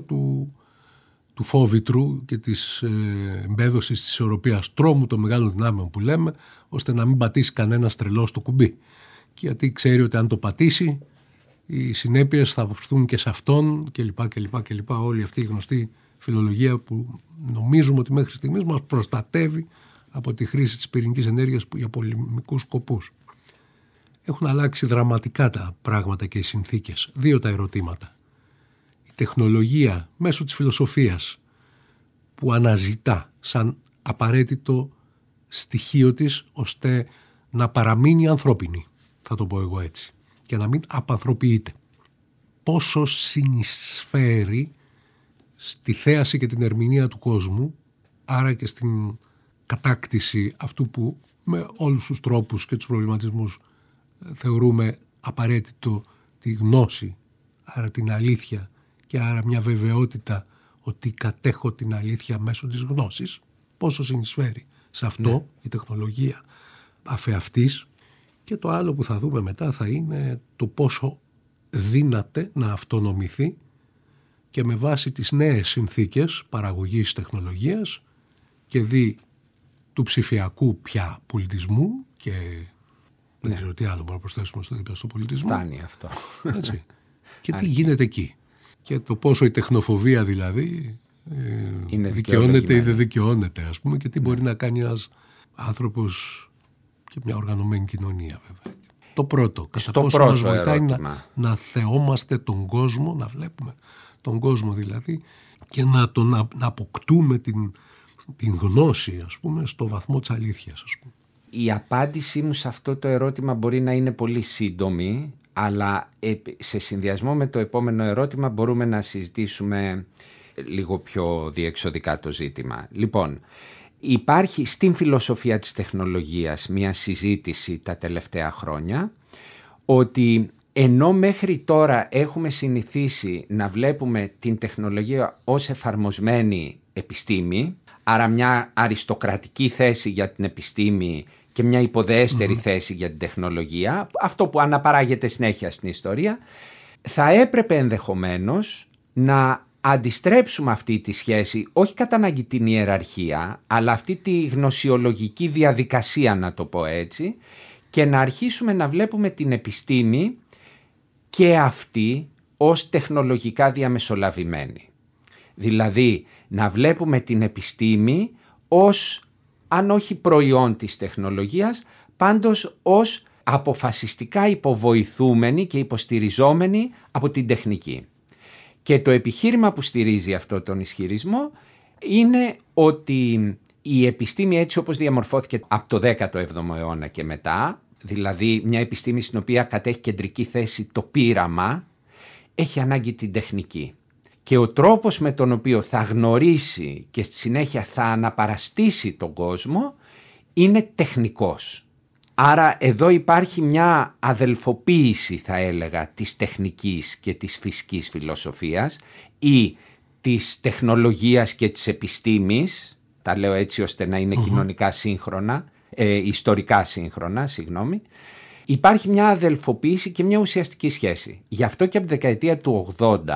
του φόβητρου και της εμπέδωσης της ισορροπίας τρόμου των μεγάλων δυνάμεων που λέμε, ώστε να μην πατήσει κανένας τρελός το κουμπί. Γιατί ξέρει ότι αν το πατήσει οι συνέπειες θα αποφευθούν και σε αυτόν κλπ. Όλη αυτή η γνωστή φιλολογία που νομίζουμε ότι μέχρι στιγμής μας προστατεύει από τη χρήση της πυρηνικής ενέργειας για πολεμικούς σκοπούς. Έχουν αλλάξει δραματικά τα πράγματα και οι συνθήκες. Δύο τα ερωτήματα. Η τεχνολογία μέσω της φιλοσοφίας που αναζητά σαν απαραίτητο στοιχείο της ώστε να παραμείνει ανθρώπινη, θα το πω εγώ έτσι, και να μην απανθρωποιείται. Πόσο συνεισφέρει στη θέαση και την ερμηνεία του κόσμου, άρα και στην κατάκτηση αυτού που με όλους τους τρόπους και τους προβληματισμούς θεωρούμε απαραίτητο, τη γνώση, άρα την αλήθεια και άρα μια βεβαιότητα ότι κατέχω την αλήθεια μέσω της γνώσης. Πόσο συνεισφέρει σε αυτό η τεχνολογία αφεαυτής. Και το άλλο που θα δούμε μετά θα είναι το πόσο δύναται να αυτονομηθεί και με βάση τις νέες συνθήκες παραγωγής τεχνολογίας και του ψηφιακού πια πολιτισμού και δεν ξέρω τι άλλο μπορούμε να προσθέσουμε στο πολιτισμό. Φτάνει αυτό. Έτσι. Και τι γίνεται εκεί. Και το πόσο η τεχνοφοβία δηλαδή δικαιώνεται ή δεν δικαιώνεται ας πούμε και τι μπορεί να κάνει ένας άνθρωπος και μια οργανωμένη κοινωνία βέβαια. Το πρώτο, κατά πόσο μας βοηθάει να θεόμαστε τον κόσμο, να βλέπουμε τον κόσμο δηλαδή και να αποκτούμε την γνώση ας πούμε στο βαθμό της αλήθειας ας πούμε. Η απάντησή μου σε αυτό το ερώτημα μπορεί να είναι πολύ σύντομη, αλλά σε συνδυασμό με το επόμενο ερώτημα μπορούμε να συζητήσουμε λίγο πιο διεξοδικά το ζήτημα. Λοιπόν, υπάρχει στην φιλοσοφία της τεχνολογίας μια συζήτηση τα τελευταία χρόνια ότι ενώ μέχρι τώρα έχουμε συνηθίσει να βλέπουμε την τεχνολογία ως εφαρμοσμένη επιστήμη, άρα μια αριστοκρατική θέση για την επιστήμη και μια υποδέστερη θέση για την τεχνολογία, αυτό που αναπαράγεται συνέχεια στην ιστορία, θα έπρεπε ενδεχομένως να αντιστρέψουμε αυτή τη σχέση, όχι κατά ανάγκη την ιεραρχία, αλλά αυτή τη γνωσιολογική διαδικασία, να το πω έτσι, και να αρχίσουμε να βλέπουμε την επιστήμη και αυτή ως τεχνολογικά διαμεσολαβημένη. Δηλαδή να βλέπουμε την επιστήμη ως, αν όχι προϊόν της τεχνολογίας, πάντως ως αποφασιστικά υποβοηθούμενη και υποστηριζόμενη από την τεχνική. Και το επιχείρημα που στηρίζει αυτό τον ισχυρισμό είναι ότι η επιστήμη έτσι όπως διαμορφώθηκε από το 17ο αιώνα και μετά, δηλαδή μια επιστήμη στην οποία κατέχει κεντρική θέση το πείραμα, έχει ανάγκη την τεχνική. Και ο τρόπος με τον οποίο θα γνωρίσει και στη συνέχεια θα αναπαραστήσει τον κόσμο είναι τεχνικός. Άρα εδώ υπάρχει μια αδελφοποίηση, θα έλεγα, της τεχνικής και της φυσικής φιλοσοφίας ή της τεχνολογίας και της επιστήμης, τα λέω έτσι ώστε να είναι κοινωνικά σύγχρονα, ιστορικά σύγχρονα, συγγνώμη. Υπάρχει μια αδελφοποίηση και μια ουσιαστική σχέση. Γι' αυτό και από τη δεκαετία του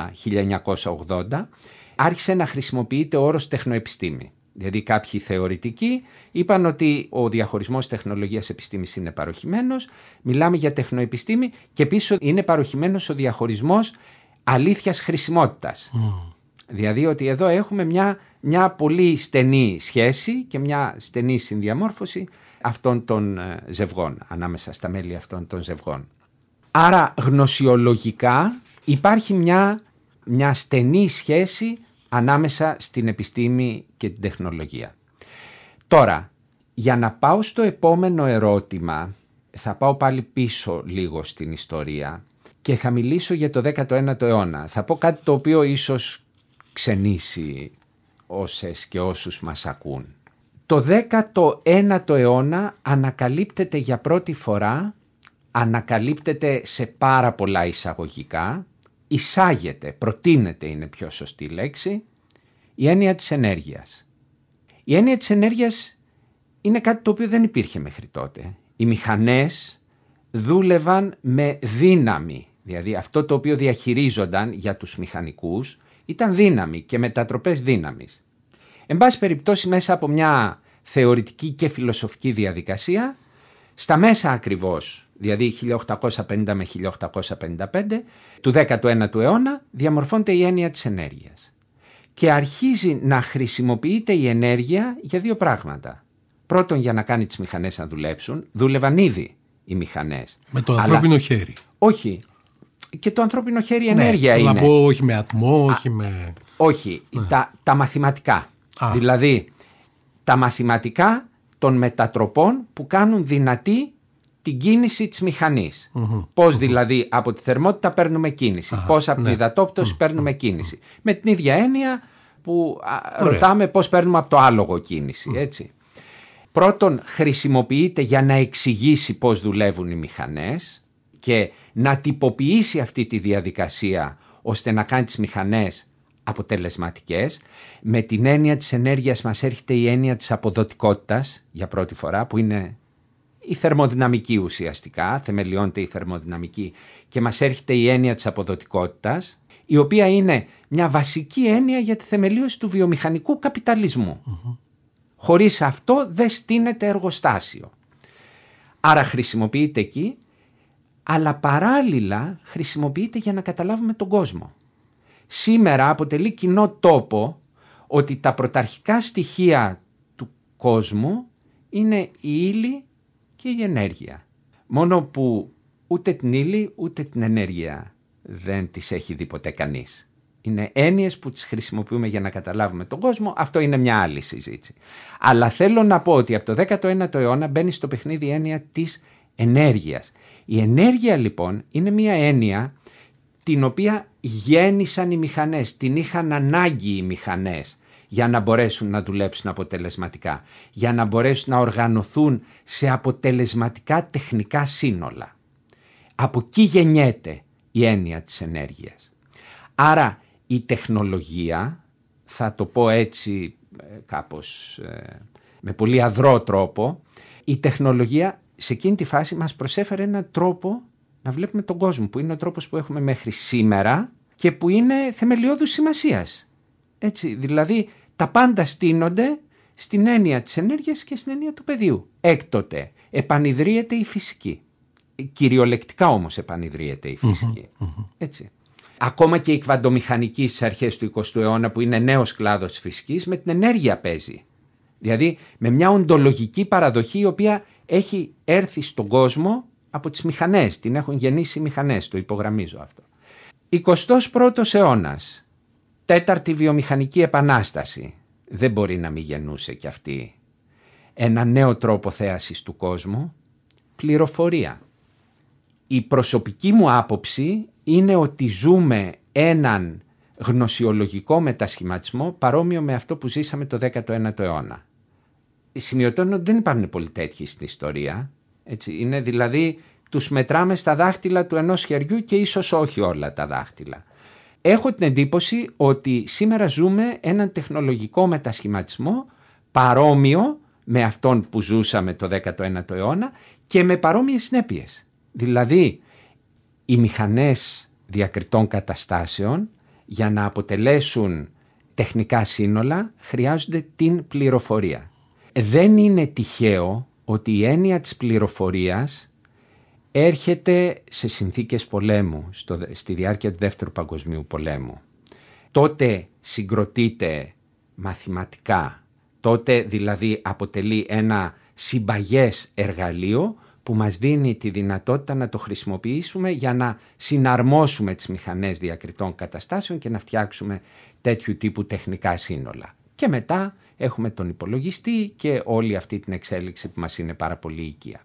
1980, άρχισε να χρησιμοποιείται ο όρος τεχνοεπιστήμη. Δηλαδή κάποιοι θεωρητικοί είπαν ότι ο διαχωρισμός τεχνολογίας επιστήμης είναι παροχημένος, μιλάμε για τεχνοεπιστήμη και πίσω είναι παροχημένος ο διαχωρισμός αλήθειας χρησιμότητας. Δηλαδή ότι εδώ έχουμε μια πολύ στενή σχέση και μια στενή συνδιαμόρφωση αυτών των ζευγών, ανάμεσα στα μέλη αυτών των ζευγών. Άρα γνωσιολογικά υπάρχει μια στενή σχέση ανάμεσα στην επιστήμη και την τεχνολογία. Τώρα, για να πάω στο επόμενο ερώτημα, θα πάω πάλι πίσω λίγο στην ιστορία και θα μιλήσω για το 19ο αιώνα. Θα πω κάτι το οποίο ίσως ξενήσει όσες και όσους μας ακούν. Το 19ο αιώνα ανακαλύπτεται για πρώτη φορά, ανακαλύπτεται σε πάρα πολλά εισαγωγικά, εισάγεται, προτείνεται είναι πιο σωστή λέξη, η έννοια της ενέργειας. Η έννοια της ενέργειας είναι κάτι το οποίο δεν υπήρχε μέχρι τότε. Οι μηχανές δούλευαν με δύναμη, δηλαδή αυτό το οποίο διαχειρίζονταν για τους μηχανικούς ήταν δύναμη και μετατροπές δύναμης. Εν πάση περιπτώσει μέσα από μια θεωρητική και φιλοσοφική διαδικασία, στα μέσα ακριβώς, δηλαδή 1850 με 1855 του 19ου αιώνα διαμορφώνεται η έννοια της ενέργειας. Και αρχίζει να χρησιμοποιείται η ενέργεια για δύο πράγματα. Πρώτον, για να κάνει τις μηχανές να δουλέψουν, δούλευαν ήδη οι μηχανές. Με το ανθρώπινο χέρι. Όχι. Και το ανθρώπινο χέρι ενέργεια είναι. Να πω όχι με ατμό, όχι με... Όχι, τα μαθηματικά. Δηλαδή, τα μαθηματικά των μετατροπών που κάνουν δυνατή την κίνηση της μηχανής. Πώς δηλαδή από τη θερμότητα παίρνουμε κίνηση, πώς από τη υδατόπτωση παίρνουμε κίνηση. Με την ίδια έννοια που ρωτάμε πώς παίρνουμε από το άλογο κίνηση, έτσι. Πρώτον, χρησιμοποιείται για να εξηγήσει πώς δουλεύουν οι μηχανές και να τυποποιήσει αυτή τη διαδικασία ώστε να κάνει τις μηχανές αποτελεσματικές. Με την έννοια της ενέργειας μας έρχεται η έννοια της αποδοτικότητας για πρώτη φορά, που είναι η θερμοδυναμική ουσιαστικά, θεμελιώνεται η θερμοδυναμική και μας έρχεται η έννοια της αποδοτικότητας, η οποία είναι μια βασική έννοια για τη θεμελίωση του βιομηχανικού καπιταλισμού. Χωρίς αυτό δεν στείνεται εργοστάσιο. Άρα χρησιμοποιείται εκεί, αλλά παράλληλα χρησιμοποιείται για να καταλάβουμε τον κόσμο. Σήμερα αποτελεί κοινό τόπο ότι τα πρωταρχικά στοιχεία του κόσμου είναι η ύλη και η ενέργεια. Μόνο που ούτε την ύλη ούτε την ενέργεια δεν τις έχει δει ποτέ κανείς. Είναι έννοιες που τις χρησιμοποιούμε για να καταλάβουμε τον κόσμο. Αυτό είναι μια άλλη συζήτηση. Αλλά θέλω να πω ότι από το 19ο αιώνα μπαίνει στο παιχνίδι η έννοια της ενέργειας. Η ενέργεια λοιπόν είναι μια έννοια την οποία γέννησαν οι μηχανές, την είχαν ανάγκη οι μηχανές για να μπορέσουν να δουλέψουν αποτελεσματικά, για να μπορέσουν να οργανωθούν σε αποτελεσματικά τεχνικά σύνολα. Από εκεί γεννιέται η έννοια της ενέργειας. Άρα η τεχνολογία, θα το πω έτσι κάπως με πολύ αδρό τρόπο, η τεχνολογία σε εκείνη τη φάση μας προσέφερε έναν τρόπο να βλέπουμε τον κόσμο, που είναι ο τρόπος που έχουμε μέχρι σήμερα και που είναι θεμελιώδους σημασίας. Έτσι, δηλαδή τα πάντα στείνονται στην έννοια της ενέργειας και στην έννοια του πεδίου. Έκτοτε επανειδρύεται η φυσική. κυριολεκτικά όμως επανειδρύεται η φυσική. Έτσι. Ακόμα και η κβαντομηχανική στις αρχές του 20ου αιώνα, που είναι νέος κλάδος της φυσικής, με την ενέργεια παίζει. Δηλαδή με μια οντολογική παραδοχή η οποία έχει έρθει στον κόσμο από τις μηχανές, την έχουν γεννήσει οι μηχανές, το υπογραμμίζω αυτό. 21ος αιώνας, τέταρτη βιομηχανική επανάσταση, δεν μπορεί να μην γεννούσε κι αυτή ένα νέο τρόπο θέασης του κόσμου, πληροφορία. Η προσωπική μου άποψη είναι ότι ζούμε έναν γνωσιολογικό μετασχηματισμό παρόμοιο με αυτό που ζήσαμε το 19ο αιώνα. Σημειωτώνω ότι δεν υπάρχουν πολλοί τέτοιοι στην ιστορία. Έτσι. Είναι δηλαδή, τους μετράμε στα δάχτυλα του ενός χεριού και ίσως όχι όλα τα δάχτυλα. Έχω την εντύπωση ότι σήμερα ζούμε έναν τεχνολογικό μετασχηματισμό παρόμοιο με αυτόν που ζούσαμε το 19ο αιώνα και με παρόμοιες συνέπειες. Δηλαδή, οι μηχανές διακριτών καταστάσεων για να αποτελέσουν τεχνικά σύνολα χρειάζονται την πληροφορία. Δεν είναι τυχαίο ότι η έννοια της πληροφορίας έρχεται σε συνθήκες πολέμου, στη διάρκεια του Δεύτερου Παγκοσμίου Πολέμου. Τότε συγκροτείται μαθηματικά, τότε δηλαδή αποτελεί ένα συμπαγές εργαλείο που μας δίνει τη δυνατότητα να το χρησιμοποιήσουμε για να συναρμόσουμε τις μηχανές διακριτών καταστάσεων και να φτιάξουμε τέτοιου τύπου τεχνικά σύνολα. Και μετά έχουμε τον υπολογιστή και όλη αυτή την εξέλιξη που μας είναι πάρα πολύ οικία.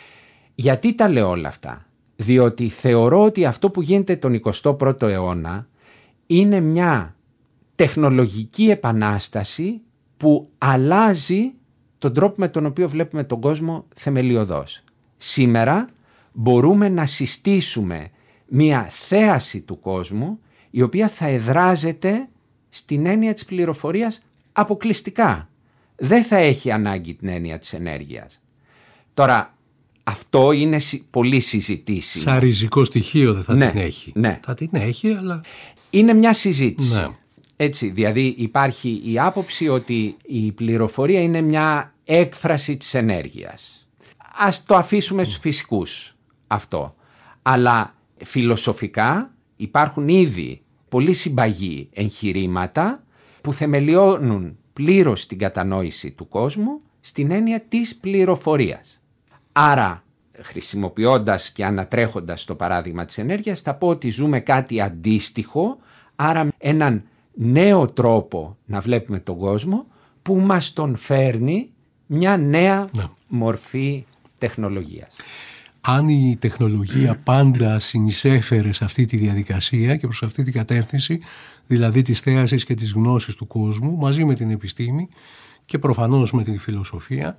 Γιατί τα λέω όλα αυτά? Διότι θεωρώ ότι αυτό που γίνεται τον 21ο αιώνα είναι μια τεχνολογική επανάσταση που αλλάζει τον τρόπο με τον οποίο βλέπουμε τον κόσμο θεμελιωδώς. Σήμερα μπορούμε να συστήσουμε μια θέαση του κόσμου η οποία θα εδράζεται στην έννοια της πληροφορίας αποκλειστικά. Δεν θα έχει ανάγκη την έννοια της ενέργειας. Τώρα, αυτό είναι πολύ συζητήσιμο. Σαν ριζικό στοιχείο δεν θα την έχει. Ναι. Θα την έχει, αλλά... Είναι μια συζήτηση. Ναι. Έτσι, δηλαδή υπάρχει η άποψη ότι η πληροφορία είναι μια έκφραση της ενέργειας. Ας το αφήσουμε στους φυσικούς αυτό. Αλλά φιλοσοφικά υπάρχουν ήδη πολύ συμπαγή εγχειρήματα που θεμελιώνουν πλήρως την κατανόηση του κόσμου στην έννοια της πληροφορίας. Άρα, χρησιμοποιώντας και ανατρέχοντας το παράδειγμα της ενέργειας, θα πω ότι ζούμε κάτι αντίστοιχο, άρα έναν νέο τρόπο να βλέπουμε τον κόσμο που μας τον φέρνει μια νέα μορφή τεχνολογίας. Αν η τεχνολογία πάντα συνεισέφερε σε αυτή τη διαδικασία και προς αυτή την κατεύθυνση, δηλαδή της θέασης και της γνώσης του κόσμου, μαζί με την επιστήμη και προφανώς με την φιλοσοφία,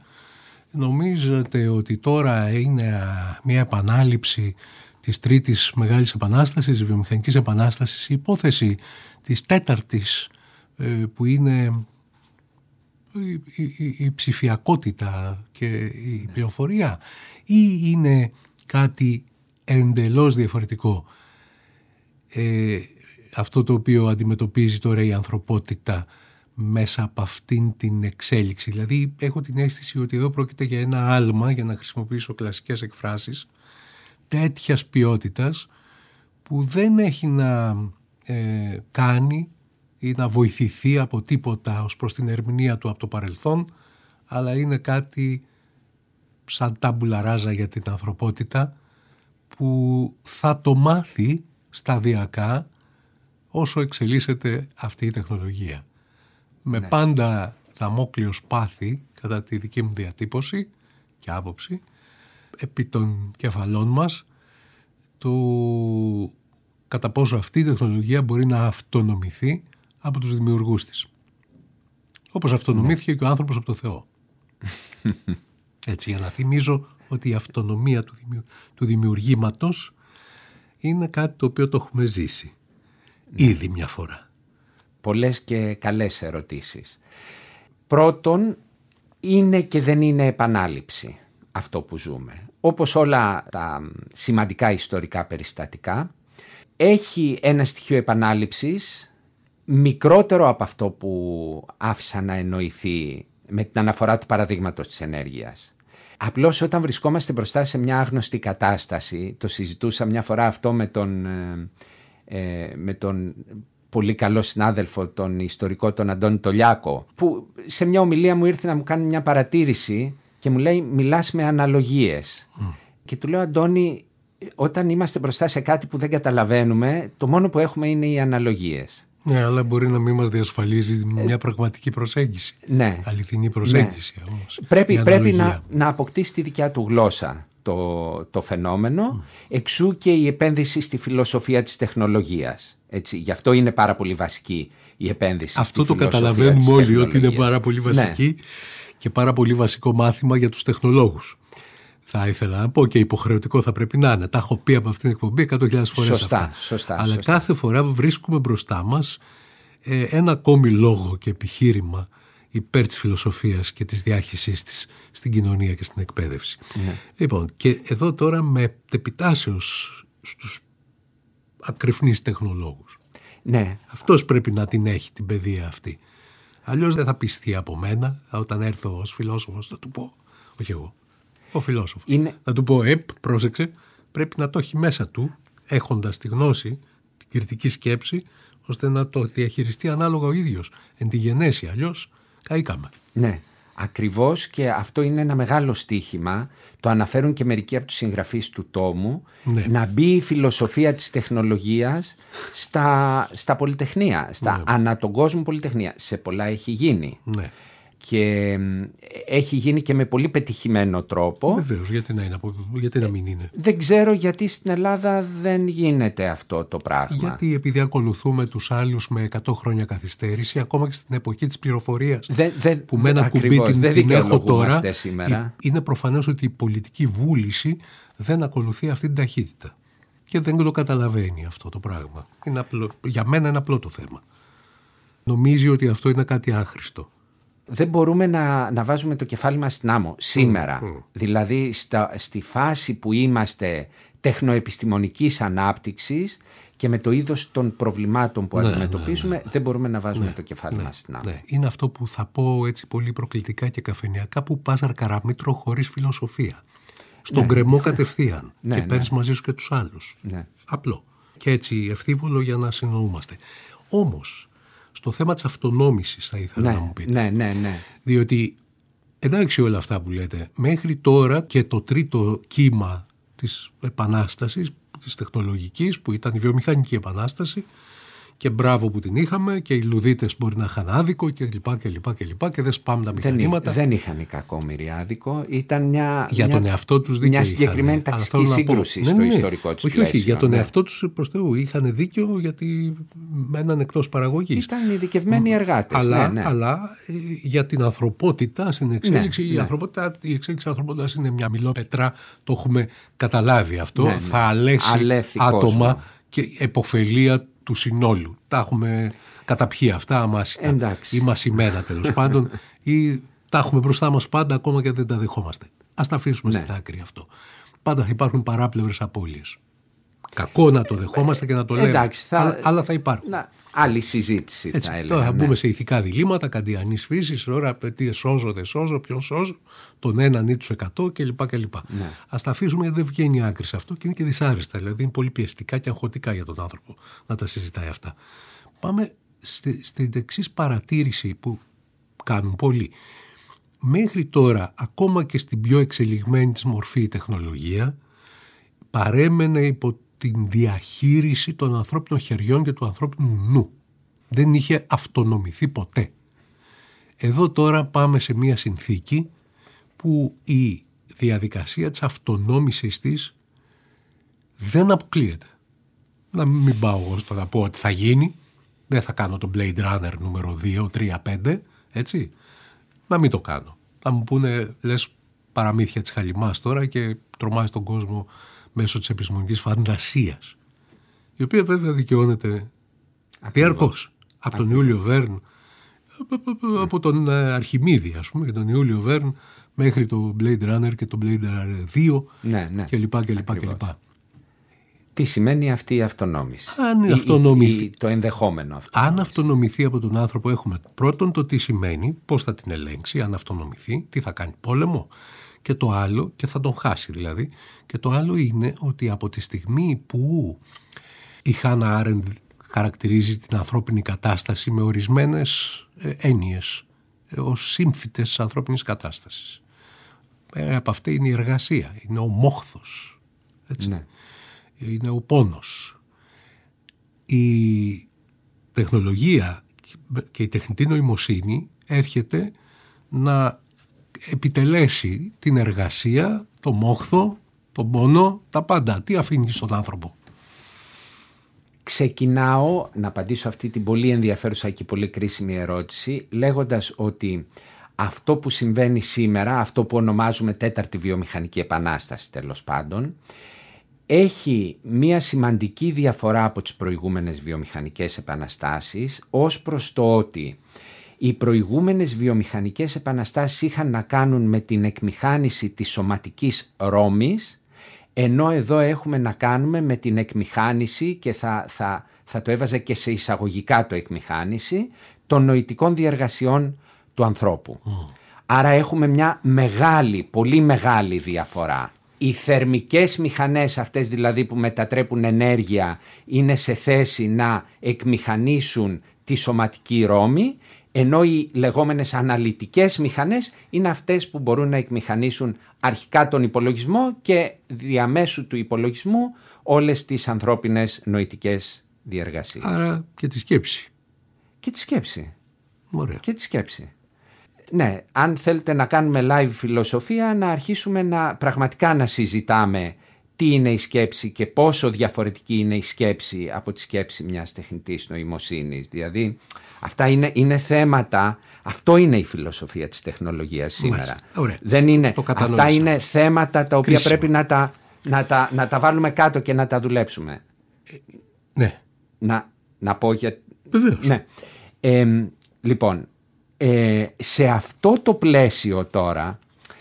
νομίζετε ότι τώρα είναι μια επανάληψη της τρίτης μεγάλης επανάστασης, της βιομηχανικής επανάστασης, η υπόθεση της τέταρτης που είναι η ψηφιακότητα και η πληροφορία, ή είναι κάτι εντελώς διαφορετικό αυτό το οποίο αντιμετωπίζει τώρα η ανθρωπότητα μέσα από αυτήν την εξέλιξη? Δηλαδή έχω την αίσθηση ότι εδώ πρόκειται για ένα άλμα, για να χρησιμοποιήσω κλασικές εκφράσεις, τέτοιας ποιότητας που δεν έχει να κάνει ή να βοηθηθεί από τίποτα ως προς την ερμηνεία του από το παρελθόν, αλλά είναι κάτι σαν τάμπουλα ράζα για την ανθρωπότητα που θα το μάθει σταδιακά όσο εξελίσσεται αυτή η τεχνολογία. Με πάντα δαμόκλειο σπάθη, κατά τη δική μου διατύπωση και άποψη, επί των κεφαλών μας, το κατά πόσο αυτή η τεχνολογία μπορεί να αυτονομηθεί από τους δημιουργούς της. Όπως αυτονομήθηκε και ο άνθρωπος από το Θεό. Έτσι, για να θυμίζω ότι η αυτονομία του δημιουργήματος είναι κάτι το οποίο το έχουμε ζήσει ήδη μια φορά. Πολλές και καλές ερωτήσεις. Πρώτον, είναι και δεν είναι επανάληψη αυτό που ζούμε. Όπως όλα τα σημαντικά ιστορικά περιστατικά, έχει ένα στοιχείο επανάληψης μικρότερο από αυτό που άφησα να εννοηθεί με την αναφορά του παραδείγματος της ενέργειας. Απλώς όταν βρισκόμαστε μπροστά σε μια άγνωστη κατάσταση, το συζητούσα μια φορά αυτό με τον πολύ καλό συνάδελφο, τον ιστορικό τον Αντώνη Τολιάκο, που σε μια ομιλία μου ήρθε να μου κάνει μια παρατήρηση και μου λέει μιλάς με αναλογίες. Και του λέω, Αντώνη, όταν είμαστε μπροστά σε κάτι που δεν καταλαβαίνουμε, το μόνο που έχουμε είναι οι αναλογίες. Ναι, αλλά μπορεί να μην μας διασφαλίζει μια πραγματική προσέγγιση. Ναι. Αληθινή προσέγγιση όμως. Πρέπει να αποκτήσει τη δικιά του γλώσσα το φαινόμενο, εξού και η επένδυση στη φιλοσοφία της τεχνολογίας. Έτσι, γι' αυτό είναι πάρα πολύ βασική η επένδυση. Αυτό το καταλαβαίνουμε όλοι, ότι είναι πάρα πολύ βασική και πάρα πολύ βασικό μάθημα για τους τεχνολόγους. Θα ήθελα να πω και υποχρεωτικό θα πρέπει να είναι. Τα έχω πει από αυτήν την εκπομπή 100.000 φορές αυτά. Αλλά κάθε φορά βρίσκουμε μπροστά μας ένα ακόμη λόγο και επιχείρημα υπέρ της φιλοσοφίας και της διάχυσής της στην κοινωνία και στην εκπαίδευση. Λοιπόν, και εδώ τώρα με επιτάσεως στους ακριφνείς τεχνολόγους. Ναι. Αυτός πρέπει να την έχει την παιδεία αυτή. Αλλιώς δεν θα πιστεί από μένα. Όταν έρθω ως φιλόσοφος θα του πω, όχι εγώ, ο φιλόσοφος, θα του πω, πρόσεξε, πρέπει να το έχει μέσα του, έχοντας τη γνώση, την κριτική σκέψη, ώστε να το διαχειριστεί ανάλογα ο ίδιος, εν τη γενέση, αλλιώς καήκαμε. Ναι, ακριβώς, και αυτό είναι ένα μεγάλο στοίχημα, το αναφέρουν και μερικοί από τους συγγραφείς του τόμου, να μπει η φιλοσοφία της τεχνολογίας στα πολυτεχνία, ανά τον κόσμο πολυτεχνία. Σε πολλά έχει γίνει. Ναι. Και έχει γίνει και με πολύ πετυχημένο τρόπο. Βεβαίως, γιατί να μην είναι. Δεν ξέρω γιατί στην Ελλάδα δεν γίνεται αυτό το πράγμα. Γιατί επειδή ακολουθούμε τους άλλους με 100 χρόνια καθυστέρηση, ακόμα και στην εποχή της πληροφορίας που με ένα κουμπί την έχω τώρα, είναι προφανές ότι η πολιτική βούληση δεν ακολουθεί αυτή την ταχύτητα. Και δεν το καταλαβαίνει αυτό το πράγμα. Για μένα είναι απλό το θέμα. Νομίζει ότι αυτό είναι κάτι άχρηστο. Δεν μπορούμε να βάζουμε το κεφάλι μας στην άμμο σήμερα. Δηλαδή στη φάση που είμαστε τεχνοεπιστημονικής ανάπτυξης και με το είδος των προβλημάτων που αντιμετωπίζουμε, δεν μπορούμε να βάζουμε το κεφάλι μας στην άμμο. Ναι. Είναι αυτό που θα πω έτσι πολύ προκλητικά και καφενειακά, που πας αρκαραμήτρο χωρίς φιλοσοφία. Στον κρεμό κατευθείαν και παίρνεις μαζί σου και τους άλλους. Απλό. Και έτσι ευθύβολο για να συνοούμαστε. Όμως, στο θέμα της αυτονόμησης θα ήθελα να μου πείτε. Ναι. Διότι, εντάξει όλα αυτά που λέτε, μέχρι τώρα και το τρίτο κύμα της επανάστασης, της τεχνολογικής, που ήταν η βιομηχανική επανάσταση, και μπράβο που την είχαμε, και οι λουδίτες μπορεί να είχαν άδικο και δεν σπάμε τα μηχανήματα. Δεν είχαν οι κακόμοιροι άδικο, ήταν για τον εαυτό τους δίκαιο. Μια συγκεκριμένη ταξική σύγκρουση στο ιστορικό τους πλαίσιο. Όχι, για τον εαυτό τους προς Θεού είχαν δίκιο, γιατί μέναν εκτός παραγωγής. Ήταν ειδικευμένοι εργάτες. Αλλά για την ανθρωπότητα στην εξέλιξη, η εξέλιξη της ανθρωπότητας είναι μια μιλόπετρα, το έχουμε καταλάβει αυτό, θα αλέσει άτομα και επωφελία του συνόλου. Τα έχουμε καταπιεί αυτά αμάσιτα ή μασημένα τέλος πάντων, ή τα έχουμε μπροστά μας πάντα, ακόμα και δεν τα δεχόμαστε. Ας τα αφήσουμε στην άκρη αυτό. Πάντα θα υπάρχουν παράπλευρες απώλειες. Κακό να το δεχόμαστε και να το λέμε, αλλά θα υπάρχουν. Άλλη συζήτηση θα έλεγα. Τώρα θα μπούμε σε ηθικά διλήμματα καντιανής φύσης, τώρα τι σώζω, δεν σώζω, ποιον σώζω, τον έναν ή τους 100 κλπ. Ας τα αφήσουμε, γιατί δεν βγαίνει άκρη σε αυτό και είναι και δυσάρεστα. Δηλαδή είναι πολύ πιεστικά και αγχωτικά για τον άνθρωπο να τα συζητάει αυτά. Πάμε στην εξής παρατήρηση που κάνουν πολλοί. Μέχρι τώρα, ακόμα και στην πιο εξελιγμένη της μορφή η τεχνολογία παρέμενε υπό την διαχείριση των ανθρώπινων χεριών και του ανθρώπινου νου. Δεν είχε αυτονομηθεί ποτέ. Εδώ τώρα πάμε σε μια συνθήκη που η διαδικασία της αυτονόμησης της δεν αποκλείεται. Να μην πάω εγώ στο να πω ότι θα γίνει, δεν θα κάνω το Blade Runner νούμερο 2, 3, 5, έτσι. Να μην το κάνω. Θα μου πούνε, λες παραμύθια της χαλιμάς τώρα και τρομάζει τον κόσμο μέσω της επιστημονικής φαντασίας, η οποία βέβαια δικαιώνεται διαρκώς από τον Ιούλιο Βέρν, από τον Αρχιμίδη, ας πούμε, και τον Ιούλιο Βέρν μέχρι το Blade Runner και το Blade Runner 2 κλπ. Τι σημαίνει αυτή η αυτονόμηση? Το ενδεχόμενο αυτό. Αν αυτονομηθεί από τον άνθρωπο, έχουμε πρώτον το τι σημαίνει, πώς θα την ελέγξει, αν αυτονομηθεί, τι θα κάνει, πόλεμο, Και το άλλο, και θα τον χάσει δηλαδή, και το άλλο είναι ότι από τη στιγμή που η Χάνα Άρεντ χαρακτηρίζει την ανθρώπινη κατάσταση με ορισμένες έννοιες ως σύμφυτες της ανθρώπινης κατάστασης. Από αυτή είναι η εργασία, είναι ο μόχθος, έτσι. Ναι. Είναι ο πόνος. Η τεχνολογία και η τεχνητή νοημοσύνη έρχεται να επιτελέσει την εργασία, το μόχθο, τον πόνο, τα πάντα. Τι αφήνει στον άνθρωπο? Ξεκινάω να απαντήσω αυτή την πολύ ενδιαφέρουσα και πολύ κρίσιμη ερώτηση λέγοντας ότι αυτό που συμβαίνει σήμερα, αυτό που ονομάζουμε τέταρτη βιομηχανική επανάσταση τέλος πάντων, έχει μία σημαντική διαφορά από τις προηγούμενες βιομηχανικές επαναστάσεις ως προς το ότι οι προηγούμενες βιομηχανικές επαναστάσεις είχαν να κάνουν με την εκμηχάνηση της σωματικής ρόμης, ενώ εδώ έχουμε να κάνουμε με την εκμηχάνηση, και θα το έβαζα και σε εισαγωγικά το εκμηχάνηση, των νοητικών διεργασιών του ανθρώπου. Άρα έχουμε μια μεγάλη, πολύ μεγάλη διαφορά. Οι θερμικές μηχανές αυτές δηλαδή που μετατρέπουν ενέργεια είναι σε θέση να εκμηχανίσουν τη σωματική ρόμη, ενώ οι λεγόμενες αναλυτικές μηχανές είναι αυτές που μπορούν να εκμηχανίσουν αρχικά τον υπολογισμό και διαμέσου του υπολογισμού όλες τις ανθρώπινες νοητικές διεργασίες. Άρα και τη σκέψη. Και τη σκέψη. Ωραία. Και τη σκέψη. Ναι, αν θέλετε να κάνουμε live φιλοσοφία, να αρχίσουμε πραγματικά να συζητάμε τι είναι η σκέψη και πόσο διαφορετική είναι η σκέψη από τη σκέψη μιας τεχνητής νοημοσύνης. Δηλαδή, αυτά είναι θέματα, αυτό είναι η φιλοσοφία της τεχνολογίας σήμερα. Δεν είναι, αυτά είναι θέματα τα οποία πρέπει να τα βάλουμε κάτω και να τα δουλέψουμε. Ναι. Να πω για... Βεβαίως. Ναι. Λοιπόν, σε αυτό το πλαίσιο τώρα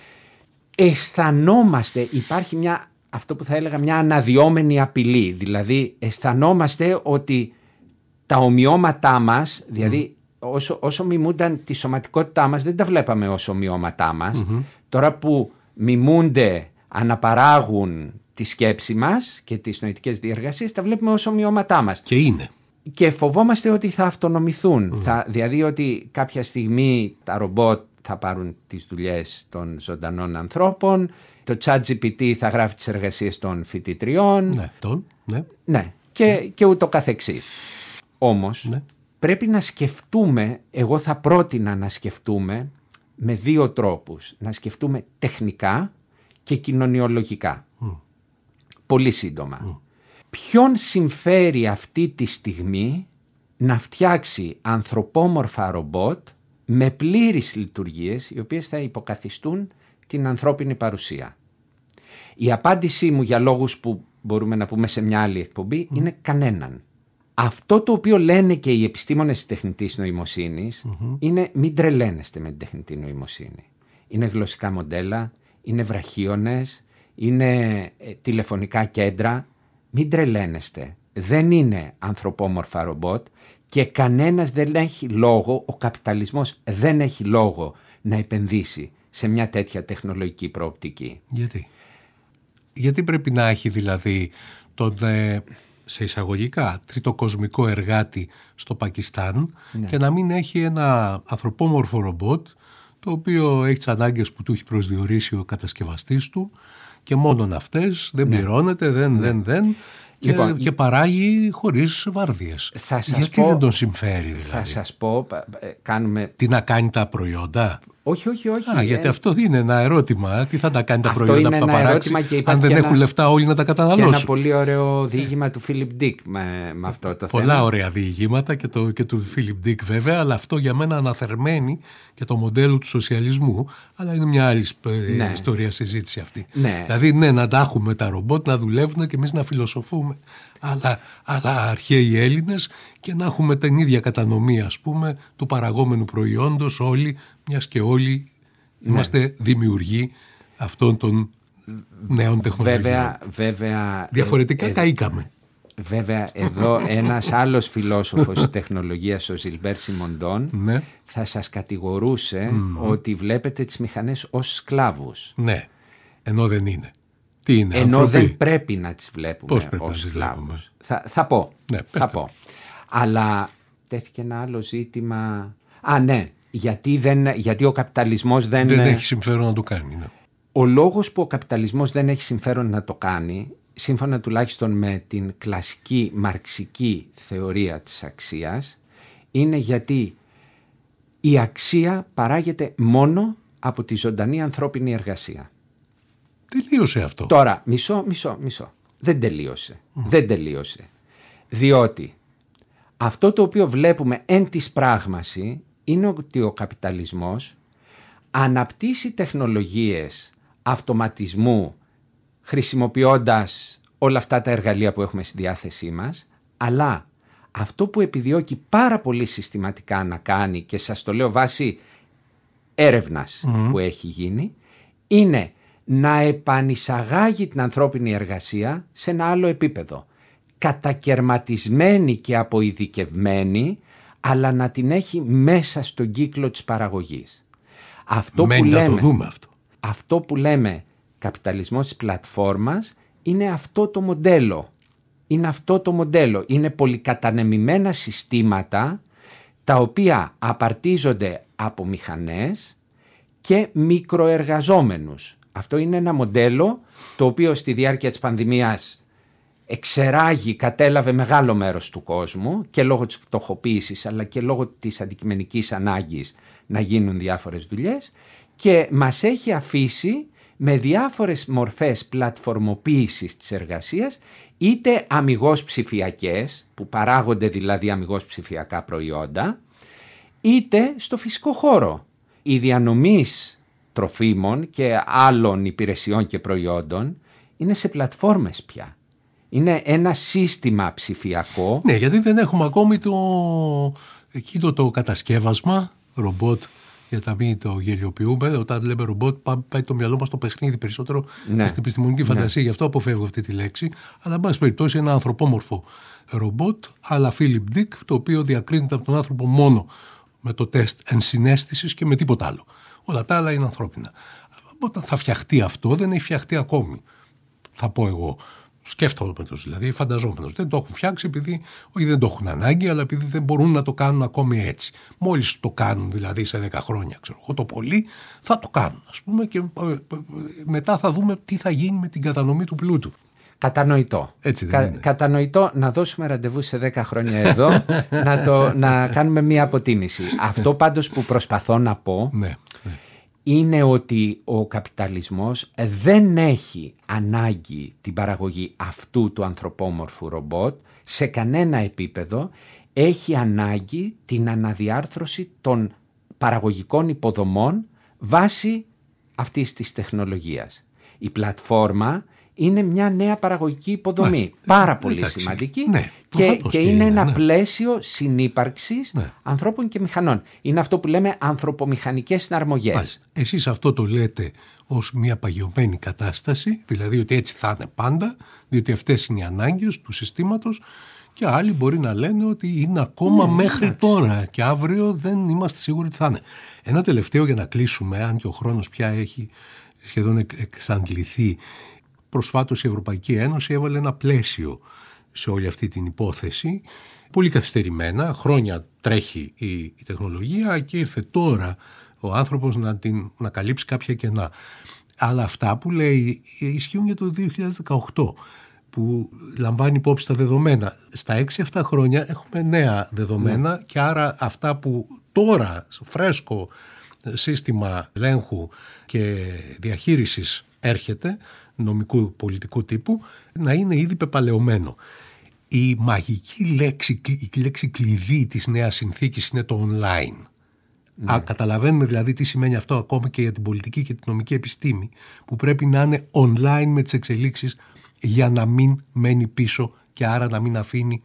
αισθανόμαστε, υπάρχει αυτό που θα έλεγα μια αναδυόμενη απειλή. Δηλαδή αισθανόμαστε ότι τα ομοιώματά μας, δηλαδή όσο μιμούνταν τη σωματικότητά μας, δεν τα βλέπαμε ως ομοιώματά μας. Τώρα που μιμούνται, αναπαράγουν τη σκέψη μας και τις νοητικές διεργασίες, τα βλέπουμε ως ομοιώματά μας. Και είναι. Και φοβόμαστε ότι θα αυτονομηθούν. Δηλαδή ότι κάποια στιγμή τα ρομπότ θα πάρουν τις δουλειές των ζωντανών ανθρώπων, το ChatGPT θα γράφει τις εργασίες των φοιτητριών. Ναι. Και ούτω καθεξής. Όμως πρέπει να σκεφτούμε, εγώ θα πρότεινα να σκεφτούμε με δύο τρόπους. Να σκεφτούμε τεχνικά και κοινωνιολογικά. Πολύ σύντομα. Ποιον συμφέρει αυτή τη στιγμή να φτιάξει ανθρωπόμορφα ρομπότ με πλήρεις λειτουργίες οι οποίες θα υποκαθιστούν την ανθρώπινη παρουσία? Η απάντησή μου, για λόγους που μπορούμε να πούμε σε μια άλλη εκπομπή, είναι κανέναν. Αυτό το οποίο λένε και οι επιστήμονες της τεχνητής νοημοσύνης είναι μην τρελαίνεστε με την τεχνητή νοημοσύνη. Είναι γλωσσικά μοντέλα, είναι βραχίονες, είναι τηλεφωνικά κέντρα. Μην τρελαίνεστε. Δεν είναι ανθρωπόμορφα ρομπότ και κανένας δεν έχει λόγο, ο καπιταλισμός δεν έχει λόγο να επενδύσει σε μια τέτοια τεχνολογική προοπτική. Γιατί πρέπει να έχει δηλαδή τον, σε εισαγωγικά, τριτοκοσμικό εργάτη στο Πακιστάν και να μην έχει ένα ανθρωπόμορφο ρομπότ το οποίο έχει τις ανάγκες που του έχει προσδιορίσει ο κατασκευαστής του και μόνον αυτές, δεν πληρώνεται, δεν και παράγει χωρίς βάρδιες. Γιατί δεν τον συμφέρει δηλαδή? Θα σας πω, κάνουμε... Τι να κάνει τα προϊόντα? Όχι. Γιατί αυτό είναι ένα ερώτημα. Τι θα τα κάνει τα προϊόντα που θα παράξει αν δεν έχουν λεφτά όλοι να τα καταναλώσουν? Και ένα πολύ ωραίο διήγημα του Φίλιπ Ντικ με αυτό το θέμα. Πολλά ωραία διηγήματα και του Φίλιπ Ντικ βέβαια, αλλά αυτό για μένα αναθερμαίνει και το μοντέλο του σοσιαλισμού, αλλά είναι μια άλλη ιστορία συζήτηση αυτή. Δηλαδή να τα έχουμε τα ρομπότ να δουλεύουν και εμείς να φιλοσοφούμε, αλλά αρχαίοι Έλληνες, και να έχουμε την ίδια κατανομή ας πούμε του παραγόμενου προϊόντος όλοι, μιας και όλοι είμαστε δημιουργοί αυτών των νέων τεχνολογιών. Βέβαια, διαφορετικά καήκαμε. Βέβαια εδώ ένας άλλος φιλόσοφος της τεχνολογίας, ο Ζιλμπέρ Σιμοντών, ναι, θα σας κατηγορούσε ότι βλέπετε τις μηχανές ως σκλάβους. Ναι, ενώ δεν είναι. Τι είναι, ενώ άνθρωποι? δεν πρέπει να τις βλέπουμε ως σκλάβους. Θα πω. Ναι, θα πω. Αλλά τέθηκε ένα άλλο ζήτημα. Ναι, γιατί ο καπιταλισμός δεν έχει συμφέρον να το κάνει. Ναι. Ο λόγος που ο καπιταλισμός δεν έχει συμφέρον να το κάνει, σύμφωνα τουλάχιστον με την κλασική μαρξική θεωρία της αξίας, είναι γιατί η αξία παράγεται μόνο από τη ζωντανή ανθρώπινη εργασία. Τελείωσε αυτό. Τώρα, μισό. Δεν τελείωσε. Διότι αυτό το οποίο βλέπουμε εν της πράγμαση είναι ότι ο καπιταλισμός αναπτύσσει τεχνολογίες αυτοματισμού χρησιμοποιώντας όλα αυτά τα εργαλεία που έχουμε στη διάθεσή μας, αλλά αυτό που επιδιώκει πάρα πολύ συστηματικά να κάνει, και σας το λέω βάσει έρευνας που έχει γίνει, είναι να επανεισαγάγει την ανθρώπινη εργασία σε ένα άλλο επίπεδο, κατακερματισμένη και αποειδικευμένη, αλλά να την έχει μέσα στον κύκλο της παραγωγής. Αυτό που λέμε καπιταλισμός της πλατφόρμας είναι αυτό το μοντέλο. Είναι πολυκατανεμημένα συστήματα τα οποία απαρτίζονται από μηχανές και μικροεργαζόμενους. Αυτό είναι ένα μοντέλο το οποίο στη διάρκεια της πανδημίας κατέλαβε μεγάλο μέρος του κόσμου και λόγω της φτωχοποίησης αλλά και λόγω της αντικειμενικής ανάγκης να γίνουν διάφορες δουλειές, και μας έχει αφήσει με διάφορες μορφές πλατφορμοποίησης της εργασίας, είτε αμιγώς ψηφιακές, που παράγονται δηλαδή αμιγώς ψηφιακά προϊόντα, είτε στο φυσικό χώρο. Οι διανομής τροφίμων και άλλων υπηρεσιών και προϊόντων είναι σε πλατφόρμες πια. Είναι ένα σύστημα ψηφιακό. Ναι, γιατί δεν έχουμε ακόμη το κατασκεύασμα, ρομπότ, για να μην το γελιοποιούμε. Όταν λέμε ρομπότ, πάει το μυαλό μας στο παιχνίδι περισσότερο, στην επιστημονική φαντασία. Γι' αυτό αποφεύγω αυτή τη λέξη. Αλλά, εν πάση περιπτώσει, ένα ανθρωπόμορφο ρομπότ, αλλά Philip Dick, το οποίο διακρίνεται από τον άνθρωπο μόνο με το τεστ ενσυναίσθησης και με τίποτα άλλο. Όλα τα άλλα είναι ανθρώπινα. Όταν θα φτιαχτεί αυτό, δεν έχει φτιαχτεί ακόμη. Θα πω εγώ. Σκέφτομενος, δηλαδή φανταζόμενος. Δεν το έχουν φτιάξει επειδή όχι δεν το έχουν ανάγκη, αλλά επειδή δεν μπορούν να το κάνουν ακόμη έτσι. Μόλις το κάνουν δηλαδή σε 10 χρόνια, ξέρω εγώ, το πολύ θα το κάνουν, ας πούμε, και μετά θα δούμε τι θα γίνει με την κατανομή του πλούτου. Κατανοητό. Έτσι δεν είναι? Κατανοητό να δώσουμε ραντεβού σε 10 χρόνια εδώ να κάνουμε μία αποτίμηση. Αυτό πάντως που προσπαθώ να πω είναι ότι ο καπιταλισμός δεν έχει ανάγκη την παραγωγή αυτού του ανθρωπόμορφου ρομπότ σε κανένα επίπεδο. Έχει ανάγκη την αναδιάρθρωση των παραγωγικών υποδομών βάσει αυτής της τεχνολογίας. Η πλατφόρμα είναι μια νέα παραγωγική υποδομή, πάρα πολύ σημαντική, και είναι ένα πλαίσιο συνύπαρξης ανθρώπων και μηχανών. Είναι αυτό που λέμε ανθρωπομηχανικές συναρμογές. Μάλιστα. Εσείς αυτό το λέτε ως μια παγιωμένη κατάσταση, δηλαδή ότι έτσι θα είναι πάντα, διότι αυτές είναι οι ανάγκες του συστήματος, και άλλοι μπορεί να λένε ότι είναι ακόμα μέχρι τώρα και αύριο δεν είμαστε σίγουροι ότι θα είναι. Ένα τελευταίο για να κλείσουμε, αν και ο χρόνος πια έχει σχεδόν εξαντληθεί. Προσφάτως η Ευρωπαϊκή Ένωση έβαλε ένα πλαίσιο σε όλη αυτή την υπόθεση, πολύ καθυστερημένα, χρόνια τρέχει η τεχνολογία και ήρθε τώρα ο άνθρωπος να καλύψει κάποια κενά. Αλλά αυτά που λέει ισχύουν για το 2018, που λαμβάνει υπόψη τα δεδομένα. Στα 6-7 χρόνια έχουμε νέα δεδομένα και άρα αυτά που τώρα φρέσκο σύστημα ελέγχου και διαχείρισης έρχεται, νομικού πολιτικού τύπου, να είναι ήδη πεπαλαιωμένο. Η μαγική λέξη κλειδί της νέας συνθήκης είναι το online. Καταλαβαίνουμε δηλαδή τι σημαίνει αυτό ακόμη και για την πολιτική και την νομική επιστήμη, που πρέπει να είναι online με τις εξελίξεις για να μην μένει πίσω και άρα να μην αφήνει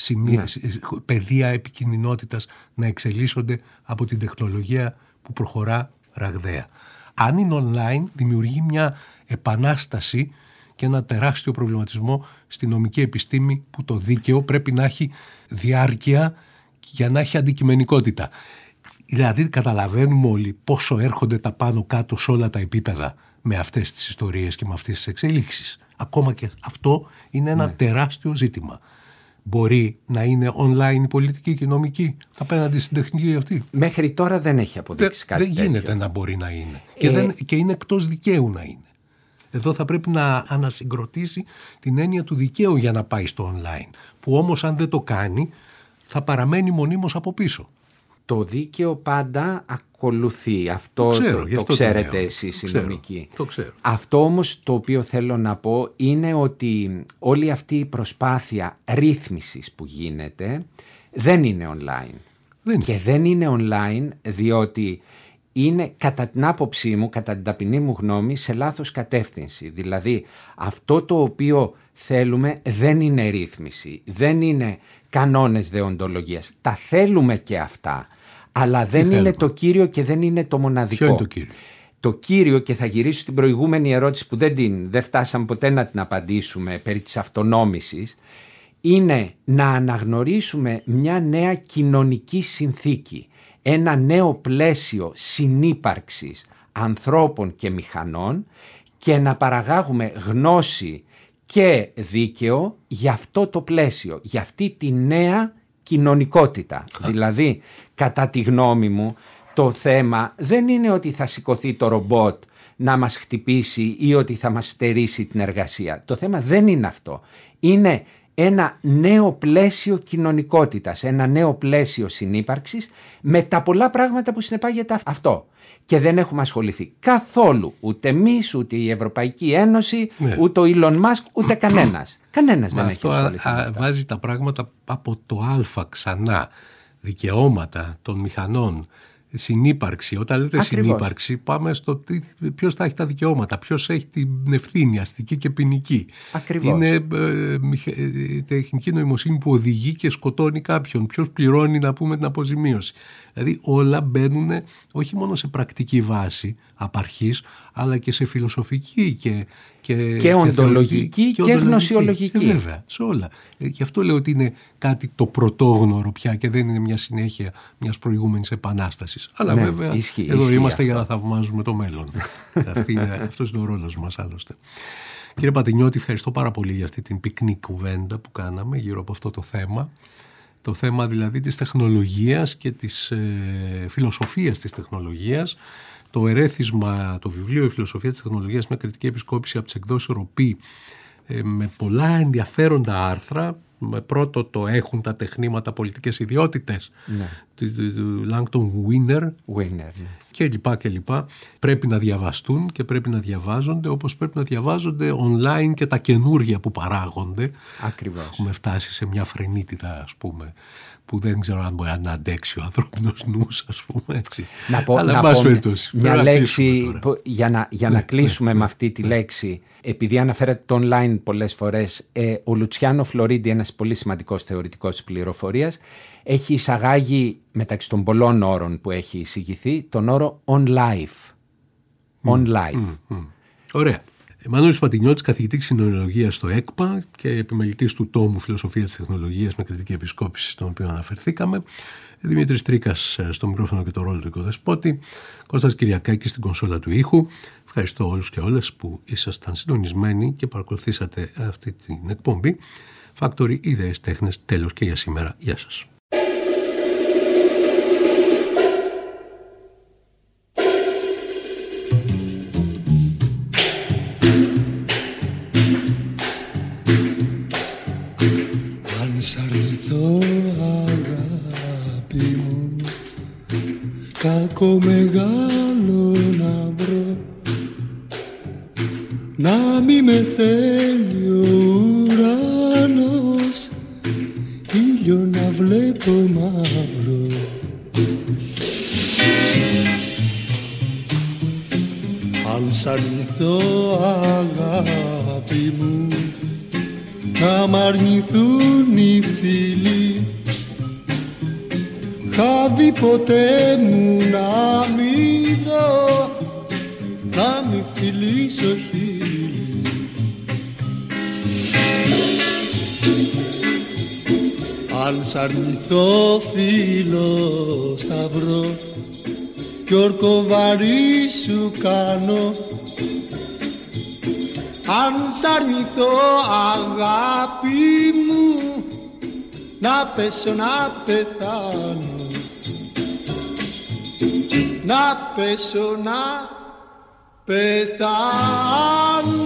πεδία επικινδυνότητας να εξελίσσονται από την τεχνολογία που προχωρά ραγδαία. Αν είναι online, δημιουργεί μια επανάσταση και ένα τεράστιο προβληματισμό στη νομική επιστήμη, που το δίκαιο πρέπει να έχει διάρκεια για να έχει αντικειμενικότητα. Δηλαδή καταλαβαίνουμε όλοι πόσο έρχονται τα πάνω κάτω σε όλα τα επίπεδα με αυτές τις ιστορίες και με αυτές τις εξελίξεις. Ακόμα και αυτό είναι ένα τεράστιο ζήτημα. Μπορεί να είναι online η πολιτική και η νομική απέναντι στην τεχνική αυτή? Μέχρι τώρα δεν έχει αποδείξει κάτι τέτοιο. Δεν γίνεται να μπορεί να είναι. Και είναι εκτός δικαίου να είναι. Εδώ θα πρέπει να ανασυγκροτήσει την έννοια του δικαίου για να πάει στο online. Που όμως αν δεν το κάνει θα παραμένει μονίμως από πίσω. Το δίκαιο πάντα ακολουθεί. Αυτό το ξέρετε εσείς οι νομικοί. Το ξέρω. Αυτό όμως το οποίο θέλω να πω είναι ότι όλη αυτή η προσπάθεια ρύθμισης που γίνεται δεν είναι online. Και δεν είναι online διότι είναι, κατά την άποψή μου, κατά την ταπεινή μου γνώμη, σε λάθος κατεύθυνση. Δηλαδή αυτό το οποίο θέλουμε δεν είναι ρύθμιση, δεν είναι κανόνες δεοντολογίας. Τα θέλουμε και αυτά, αλλά δεν είναι το κύριο και δεν είναι το μοναδικό. Ποιο είναι το κύριο? Το κύριο, και θα γυρίσω στην προηγούμενη ερώτηση που δεν φτάσαμε ποτέ να την απαντήσουμε, περί της αυτονόμησης, είναι να αναγνωρίσουμε μια νέα κοινωνική συνθήκη, ένα νέο πλαίσιο συνύπαρξης ανθρώπων και μηχανών και να παραγάγουμε γνώση και δίκαιο για αυτό το πλαίσιο, για αυτή τη νέα κοινωνικότητα. Δηλαδή, κατά τη γνώμη μου, το θέμα δεν είναι ότι θα σηκωθεί το ρομπότ να μας χτυπήσει ή ότι θα μας στερήσει την εργασία. Το θέμα δεν είναι αυτό. Είναι ένα νέο πλαίσιο κοινωνικότητας, ένα νέο πλαίσιο συνύπαρξης με τα πολλά πράγματα που συνεπάγεται αυτό. Και δεν έχουμε ασχοληθεί καθόλου, ούτε εμείς, ούτε η Ευρωπαϊκή Ένωση, ούτε ο Elon Musk, ούτε κανένας. Κανένας δεν έχει ασχοληθεί. Αυτό βάζει τα πράγματα από το α ξανά. Δικαιώματα των μηχανών, συνύπαρξη. Όταν λέτε συνύπαρξη, πάμε στο ποιος θα έχει τα δικαιώματα, ποιος έχει την ευθύνη αστική και ποινική. Ακριβώς. Είναι η τεχνική νοημοσύνη που οδηγεί και σκοτώνει κάποιον. Ποιος πληρώνει, να πούμε, την αποζημίωση. Δηλαδή όλα μπαίνουν όχι μόνο σε πρακτική βάση απ' αρχής, αλλά και σε φιλοσοφική και οντολογική και γνωσιολογική. Βέβαια, σε όλα. Γι' αυτό λέω ότι είναι κάτι το πρωτόγνωρο πια και δεν είναι μια συνέχεια μιας προηγούμενης επανάστασης. Αλλά βέβαια εδώ είμαστε για να θαυμάζουμε το μέλλον. Αυτός είναι ο ρόλος μας άλλωστε. Κύριε Πατινιώτη, ευχαριστώ πάρα πολύ για αυτή την πυκνή κουβέντα που κάναμε γύρω από αυτό το θέμα. Το θέμα δηλαδή της τεχνολογίας και της φιλοσοφίας της τεχνολογίας. Το ερέθισμα, το βιβλίο «Η φιλοσοφία της τεχνολογίας, μια κριτική επισκόπηση» από τις εκδόσεις Ροπή, με πολλά ενδιαφέροντα άρθρα. Με πρώτο το «Έχουν τα τεχνήματα πολιτικές ιδιότητες» του Langton Winner και λοιπά και λοιπά. Πρέπει να διαβαστούν και πρέπει να διαβάζονται, όπως πρέπει να διαβάζονται online και τα καινούργια που παράγονται. Ακριβώς. Έχουμε φτάσει σε μια φρενίτιδα, ας πούμε, που δεν ξέρω αν μπορεί να αντέξει ο ανθρώπινος νους, ας πούμε, έτσι. Να πω μια λέξη για να κλείσουμε με αυτή τη λέξη. Επειδή αναφέρατε το online πολλές φορές, ο Λουτσιάνο Φλωρίντι, ένας πολύ σημαντικός θεωρητικός της πληροφορίας, έχει εισαγάγει μεταξύ των πολλών όρων που έχει εισηγηθεί τον όρο on life. On life. Ωραία. Μανώλης Πατινιώτης, καθηγητής κοινωνιολογίας στο ΕΚΠΑ και επιμελητής του τόμου «Φιλοσοφία της Τεχνολογίας με κριτική επισκόπηση», στον οποίο αναφερθήκαμε. Δημήτρης Τρίκας στο μικρόφωνο και το ρόλο του οικοδεσπότη. Κώστας Κυριακάκης στην κονσόλα του ήχου. Ευχαριστώ όλους και όλες που ήσασταν συντονισμένοι και παρακολουθήσατε αυτή την εκπομπή. Factory, ιδέες, τέχνες, τέλος και για σήμερα. Γεια σας. Αν σ' αρνηθώ αγάπη μου, κακό μεγάλο να βρω, να μη με θέλει ο ουρανός, ήλιο να βλέπω μαύρο. Αν σ' αρνηθώ αγάπη μου, να μ' αρνηθούν οι φίλοι, χάδι ποτέ μου να μην δω, να μη φιλήσω χείλη. αν σ' αρνηθώ φίλο σταυρό κι ορκοβαρή σου κάνω, αν σ' αρνηθώ αγάπη μου, να πέσω να πεθάνω, να πέσω να πεθάνω.